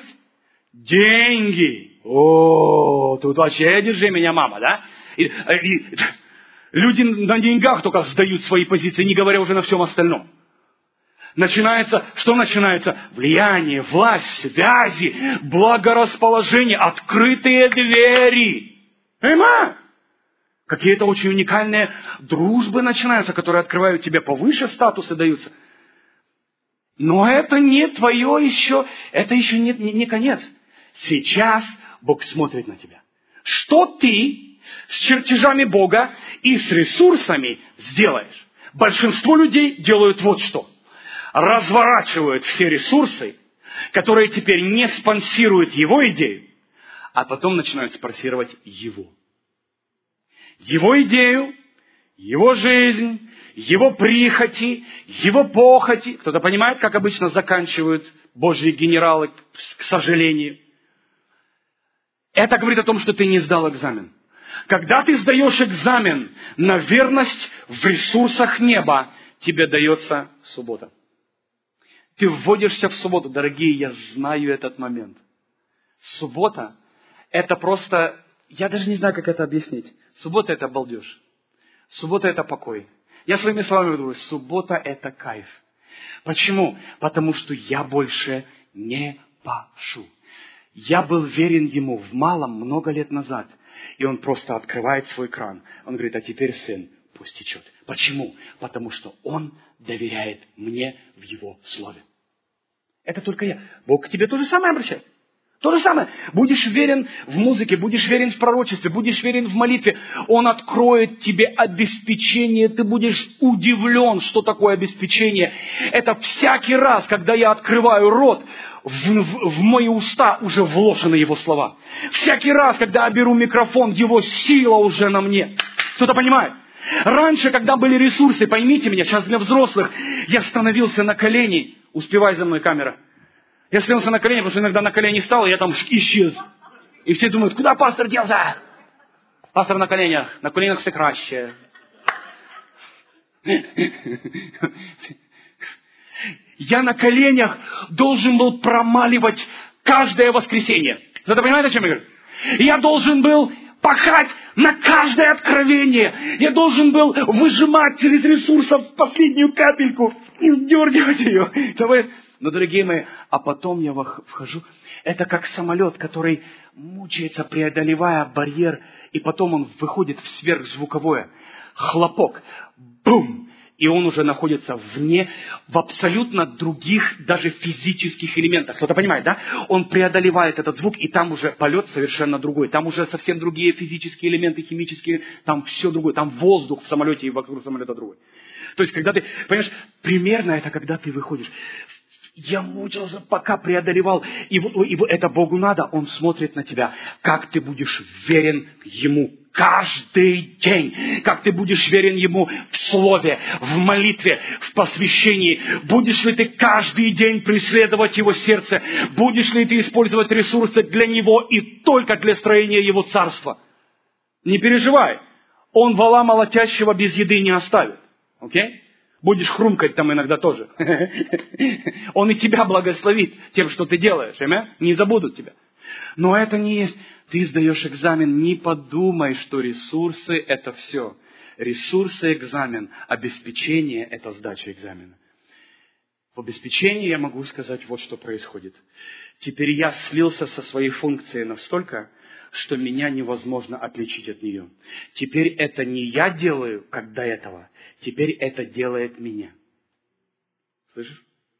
деньги. О, тут вообще держи меня, мама, да? И, и, люди на деньгах только сдают свои позиции, не говоря уже на всем остальном. Начинается, что начинается? Влияние, власть, связи, благорасположение, открытые двери. Понимаешь? Какие-то очень уникальные дружбы начинаются, которые открывают тебе повыше статусы, даются. Но это не твое еще, это еще не, не, не конец. Сейчас Бог смотрит на тебя. Что ты с чертежами Бога и с ресурсами сделаешь? Большинство людей делают вот что. Разворачивают все ресурсы, которые теперь не спонсируют его идею, а потом начинают спонсировать его. Его идею, его жизнь, его прихоти, его похоти. Кто-то понимает, как обычно заканчивают Божьи генералы, к сожалению. Это говорит о том, что ты не сдал экзамен. Когда ты сдаешь экзамен на верность в ресурсах неба, тебе дается суббота. Ты вводишься в субботу. Дорогие, я знаю этот момент. Суббота – это просто... Я даже не знаю, как это объяснить. Суббота – это балдеж. Суббота – это покой. Я своими словами говорю, суббота – это кайф. Почему? Потому что я больше не пашу. Я был верен Ему в малом много лет назад. И Он просто открывает свой кран. Он говорит, а теперь, сын, пусть течет. Почему? Потому что Он доверяет мне в Его Слове. Это только я. Бог к тебе то же самое обращает. То же самое. Будешь верен в музыке, будешь верен в пророчестве, будешь верен в молитве. Он откроет тебе обеспечение. Ты будешь удивлен, что такое обеспечение. Это всякий раз, когда я открываю рот, в, в, в мои уста уже вложены Его слова. Всякий раз, когда я беру микрофон, Его сила уже на мне. Кто-то понимает? Раньше, когда были ресурсы, поймите меня, сейчас для взрослых, я становился на колени. Успевай за мной, камера. Я становился на колени, потому что иногда на колени стал, и я там исчез. И все думают, куда пастор делся? Пастор на коленях. На коленях все краще. Я на коленях должен был промаливать каждое воскресенье. Кто-то понимает, о чем я говорю? Я должен был пахать на каждое откровение. Я должен был выжимать через ресурсов последнюю капельку и сдергивать ее. Но, дорогие мои, а потом я вхожу. Это как самолет, который мучается, преодолевая барьер, и потом он выходит в сверхзвуковое. Хлопок. Бум! И он уже находится вне, в абсолютно других, даже физических элементах. Кто-то понимает, да? Он преодолевает этот звук, и там уже полет совершенно другой. Там уже совсем другие физические элементы, химические, там все другое. Там воздух в самолете и вокруг самолета другой. То есть, когда ты, понимаешь, примерно это когда ты выходишь. Я мучился, пока преодолевал. И, и это Богу надо. Он смотрит на тебя. Как ты будешь верен Ему каждый день. Как ты будешь верен Ему в слове, в молитве, в посвящении. Будешь ли ты каждый день преследовать Его сердце? Будешь ли ты использовать ресурсы для Него и только для строения Его царства? Не переживай. Он вола молотящего без еды не оставит. Окей? Будешь хрумкать там иногда тоже. Он и тебя благословит тем, что ты делаешь. Не забудут тебя. Но это не есть. Ты сдаешь экзамен, не подумай, что ресурсы – это все. Ресурсы – экзамен, обеспечение – это сдача экзамена. В обеспечении я могу сказать, вот что происходит. Теперь я слился со своей функцией настолько, что меня невозможно отличить от нее. Теперь это не я делаю, как до этого. Теперь это делает меня. Слышишь?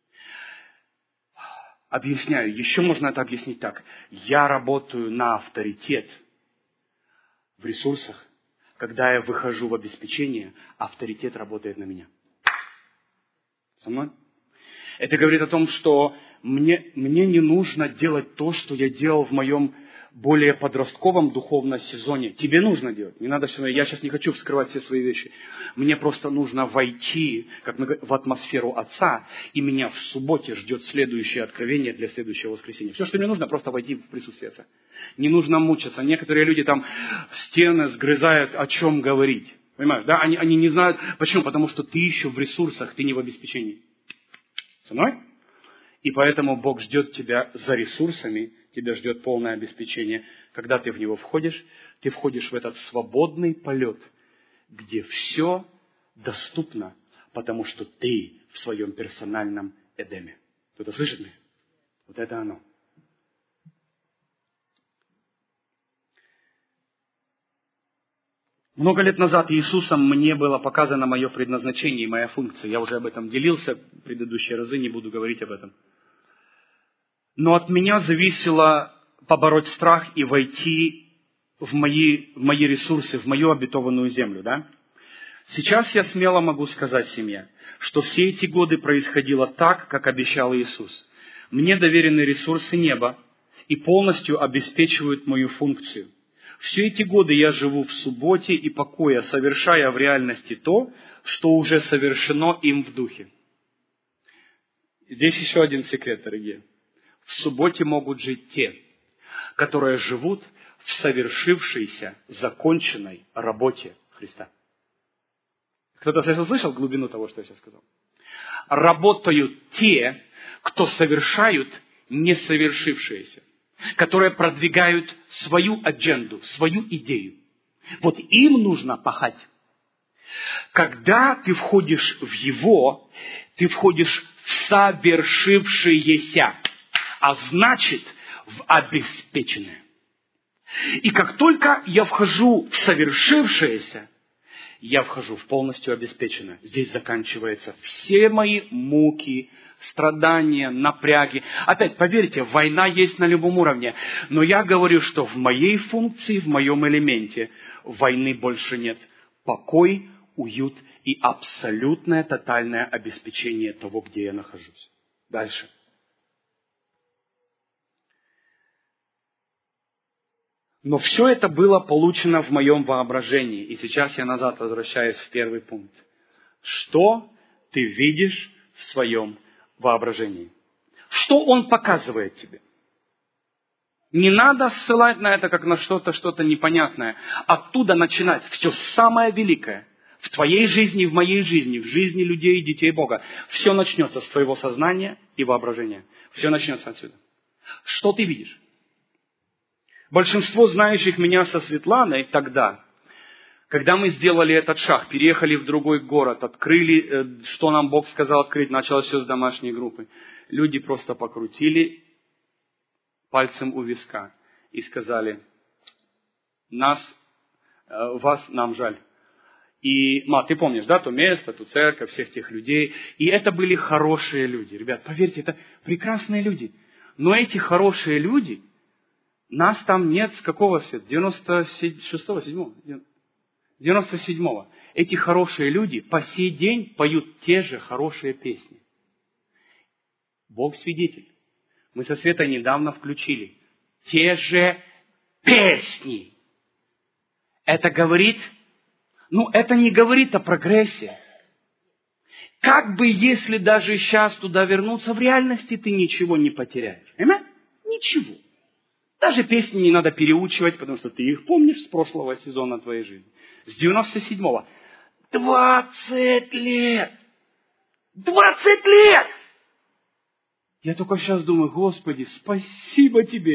Объясняю. Еще можно это объяснить так. Я работаю на авторитет в ресурсах. Когда я выхожу в обеспечение, авторитет работает на меня. Со мной? Это говорит о том, что мне, мне не нужно делать то, что я делал в моем более подростковом духовном сезоне. Тебе нужно делать. Не надо все. Я сейчас не хочу вскрывать все свои вещи. Мне просто нужно войти как мы, в атмосферу Отца, и меня в субботе ждет следующее откровение для следующего воскресенья. Все, что мне нужно, просто войти в присутствие Отца. Не нужно мучиться. Некоторые люди там стены сгрызают, о чем говорить. Понимаешь, да? Они, они не знают. Почему? Потому что ты еще в ресурсах, ты не в обеспечении. Со мной? И поэтому Бог ждет тебя за ресурсами, тебя ждет полное обеспечение. Когда ты в него входишь, ты входишь в этот свободный полет, где все доступно, потому что ты в своем персональном Эдеме. Кто-то слышит меня? Вот это оно. Много лет назад Иисусом мне было показано мое предназначение и моя функция. Я уже об этом делился в предыдущие разы, не буду говорить об этом. Но от меня зависело побороть страх и войти в мои, в мои ресурсы, в мою обетованную землю. Да? Сейчас я смело могу сказать семье, что все эти годы происходило так, как обещал Иисус. Мне доверены ресурсы неба и полностью обеспечивают мою функцию. Все эти годы я живу в субботе и покое, совершая в реальности то, что уже совершено им в духе. Здесь еще один секрет, дорогие. В субботе могут жить те, которые живут в совершившейся, законченной работе Христа. Кто-то слышал глубину того, что я сейчас сказал? Работают те, кто совершают несовершившееся, которые продвигают свою адженду, свою идею. Вот им нужно пахать. Когда ты входишь в Его, ты входишь в совершившееся, а значит, в обеспеченное. И как только я вхожу в совершившееся, я вхожу в полностью обеспеченное. Здесь заканчиваются все мои муки, страдания, напряги. Опять, поверьте, война есть на любом уровне. Но я говорю, что в моей функции, в моем элементе войны больше нет. Покой, уют и абсолютное, тотальное обеспечение того, где я нахожусь. Дальше. Но все это было получено в моем воображении. И сейчас я назад возвращаюсь в первый пункт. Что ты видишь в своем воображении? Что он показывает тебе? Не надо ссылать на это, как на что-то, что-то непонятное. Оттуда начинать все самое великое. В твоей жизни, в моей жизни, в жизни людей и детей Бога. Все начнется с твоего сознания и воображения. Все начнется отсюда. Что ты видишь? Большинство знающих меня со Светланой тогда, когда мы сделали этот шаг, переехали в другой город, открыли, что нам Бог сказал открыть, началось все с домашней группы. Люди просто покрутили пальцем у виска и сказали: нас, вас нам жаль. И, ма, ты помнишь, да, то место, ту церковь, всех тех людей. И это были хорошие люди. Ребят, поверьте, это прекрасные люди. Но эти хорошие люди, нас там нет с какого света? девяносто шестого, седьмого? девяносто седьмого. Эти хорошие люди по сей день поют те же хорошие песни. Бог свидетель. Мы со Светой недавно включили те же песни. Это говорит, ну это не говорит о прогрессе. Как бы, если даже сейчас туда вернуться, в реальности ты ничего не потеряешь. Понимаешь? Ничего. Даже песни не надо переучивать, потому что ты их помнишь с прошлого сезона твоей жизни. С девяносто седьмого. Двадцать лет! Двадцать лет! Я только сейчас думаю: Господи, спасибо Тебе,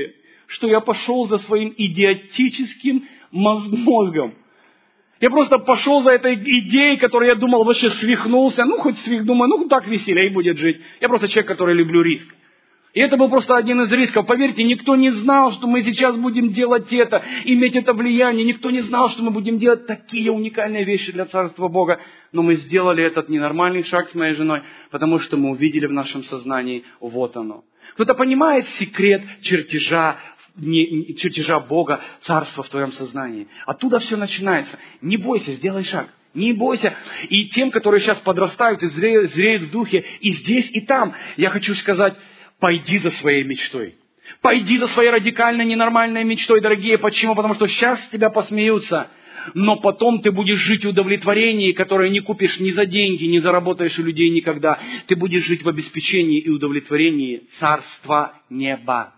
что я пошел за своим идиотическим мозгом. Я просто пошел за этой идеей, которой я думал, вообще свихнулся. Ну, хоть свих, думаю, ну, так веселее будет жить. Я просто человек, который люблю риск. И это был просто один из рисков. Поверьте, никто не знал, что мы сейчас будем делать это, иметь это влияние. Никто не знал, что мы будем делать такие уникальные вещи для Царства Бога. Но мы сделали этот ненормальный шаг с моей женой, потому что мы увидели в нашем сознании, вот оно. Кто-то понимает секрет чертежа, не, чертежа Бога, Царства в твоем сознании. Оттуда все начинается. Не бойся, сделай шаг. Не бойся. И тем, которые сейчас подрастают и зреют, зреют в духе, и здесь, и там, я хочу сказать, пойди за своей мечтой. Пойди за своей радикальной, ненормальной мечтой, дорогие. Почему? Потому что сейчас с тебя посмеются. Но потом ты будешь жить в удовлетворении, которое не купишь ни за деньги, не заработаешь у людей никогда. Ты будешь жить в обеспечении и удовлетворении Царства Неба.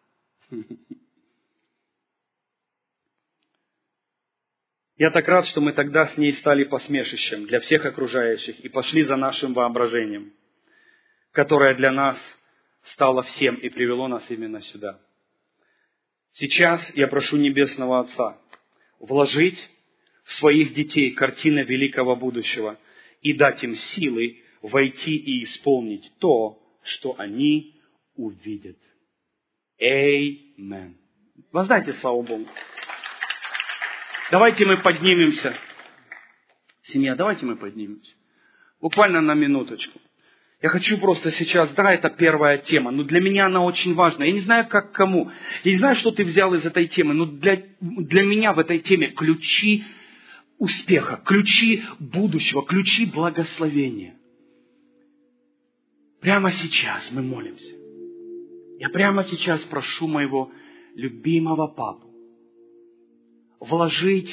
Я так рад, что мы тогда с ней стали посмешищем для всех окружающих и пошли за нашим воображением, которое для нас стало всем и привело нас именно сюда. Сейчас я прошу Небесного Отца вложить в своих детей картины великого будущего и дать им силы войти и исполнить то, что они увидят. Аминь. Воздайте славу Богу. Давайте мы поднимемся. Семья, давайте мы поднимемся. Буквально на минуточку. Я хочу просто сейчас, да, это первая тема, но для меня она очень важна. Я не знаю, как кому. Я не знаю, что ты взял из этой темы, но для, для меня в этой теме ключи успеха, ключи будущего, ключи благословения. Прямо сейчас мы молимся. Я прямо сейчас прошу моего любимого папу вложить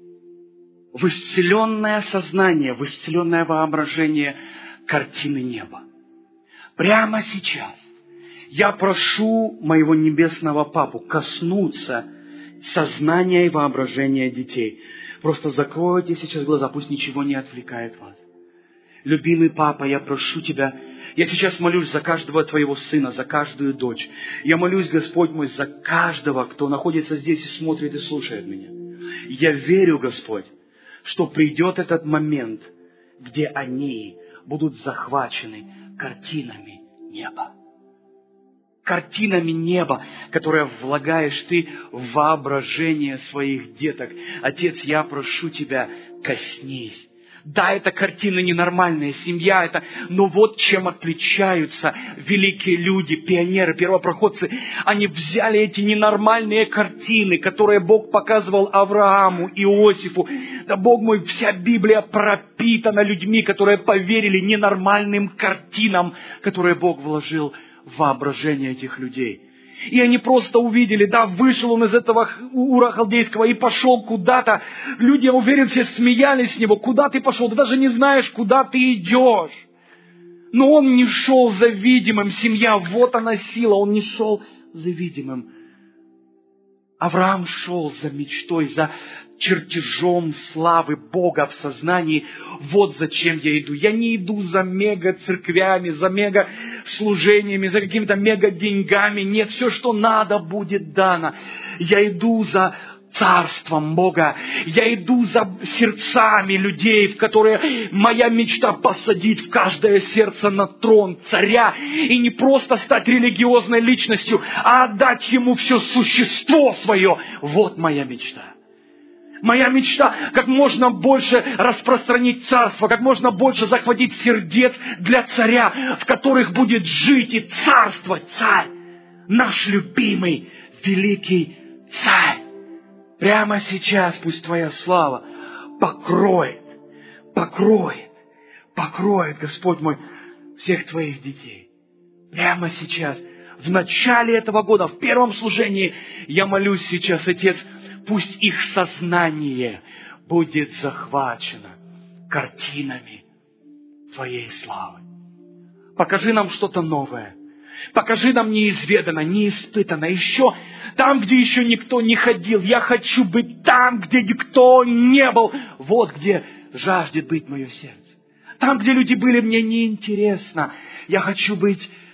в исцеленное сознание, в исцеленное воображение картины неба. Прямо сейчас я прошу моего небесного папу коснуться сознания и воображения детей. Просто закройте сейчас глаза, пусть ничего не отвлекает вас. Любимый папа, я прошу тебя, я сейчас молюсь за каждого твоего сына, за каждую дочь. Я молюсь, Господь мой, за каждого, кто находится здесь и смотрит и слушает меня. Я верю, Господь, что придет этот момент, где они будут захвачены картинами неба. Картинами неба, которые влагаешь ты в воображение своих деток. Отец, я прошу тебя, коснись. Да, это картины ненормальные, семья это, но вот чем отличаются великие люди, пионеры, первопроходцы. Они взяли эти ненормальные картины, которые Бог показывал Аврааму, Иосифу. Да, Бог мой, вся Библия пропитана людьми, которые поверили ненормальным картинам, которые Бог вложил в воображение этих людей. И они просто увидели, да, вышел он из этого Ура Халдейского и пошел куда-то. Люди, я уверен, все смеялись с него. Куда ты пошел? Ты даже не знаешь, куда ты идешь. Но он не шел за видимым. Семья, вот она сила. Он не шел за видимым. Авраам шел за мечтой, за чертежом славы Бога в сознании. Вот зачем я иду. Я не иду за мега-церквями, за мега-служениями, за какими-то мега-деньгами. Нет, все, что надо, будет дано. Я иду за царством Бога. Я иду за сердцами людей, в которые моя мечта посадить в каждое сердце на трон царя. И не просто стать религиозной личностью, а отдать ему все существо свое. Вот моя мечта. Моя мечта — как можно больше распространить царство, как можно больше захватить сердец для царя, в которых будет жить и царствовать царь. Наш любимый, великий царь. Прямо сейчас пусть Твоя слава покроет, покроет, покроет, Господь мой, всех Твоих детей. Прямо сейчас, в начале этого года, в первом служении, я молюсь сейчас, Отец, пусть их сознание будет захвачено картинами Твоей славы. Покажи нам что-то новое. Покажи нам неизведанное, неиспытанное. Еще там, где еще никто не ходил. Я хочу быть там, где никто не был. Вот где жаждет быть мое сердце. Там, где люди были, мне неинтересно. Я хочу быть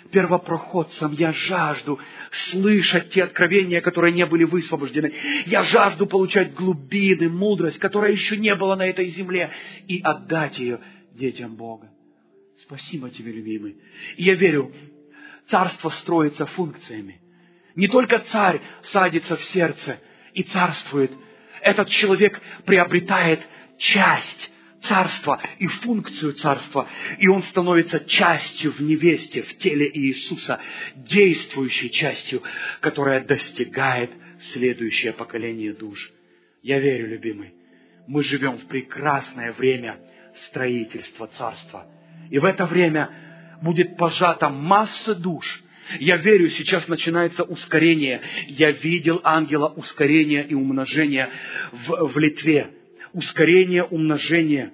первопроходцем. Я жажду слышать те откровения, которые не были высвобождены. Я жажду получать глубины, мудрость, которая еще не была на этой земле, и отдать ее детям Бога. Спасибо Тебе, любимый. И я верю, царство строится функциями. Не только царь садится в сердце и царствует. Этот человек приобретает часть царства и функцию царства. И он становится частью в невесте, в теле Иисуса, действующей частью, которая достигает следующее поколение душ. Я верю, любимый, мы живем в прекрасное время строительства царства. И в это время будет пожата масса душ. Я верю, сейчас начинается ускорение. Я видел ангела ускорения и умножения в, в Литве. Ускорение, умножение,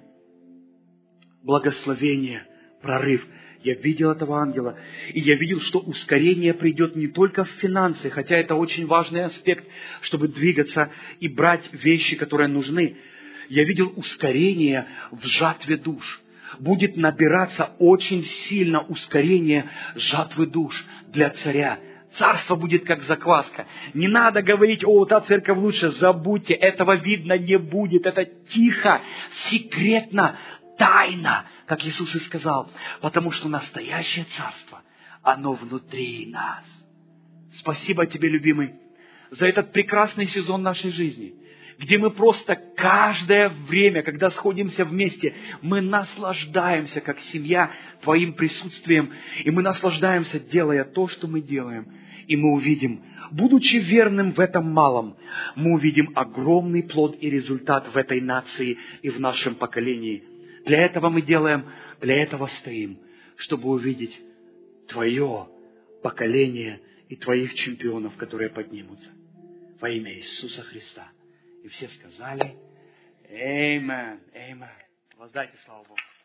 благословение, прорыв. Я видел этого ангела. И я видел, что ускорение придет не только в финансы, хотя это очень важный аспект, чтобы двигаться и брать вещи, которые нужны. Я видел ускорение в жатве душ. Будет набираться очень сильно ускорение жатвы душ для царя. Царство будет как закваска. Не надо говорить: о, та церковь лучше. Забудьте, этого видно не будет. Это тихо, секретно, тайно, как Иисус и сказал. Потому что настоящее царство, оно внутри нас. Спасибо Тебе, любимый, за этот прекрасный сезон нашей жизни, где мы просто каждое время, когда сходимся вместе, мы наслаждаемся, как семья, Твоим присутствием, и мы наслаждаемся, делая то, что мы делаем. И мы увидим, будучи верным в этом малом, мы увидим огромный плод и результат в этой нации и в нашем поколении. Для этого мы делаем, для этого стоим, чтобы увидеть Твое поколение и Твоих чемпионов, которые поднимутся. Во имя Иисуса Христа. И все сказали: Amen, Amen. Воздайте славу Богу.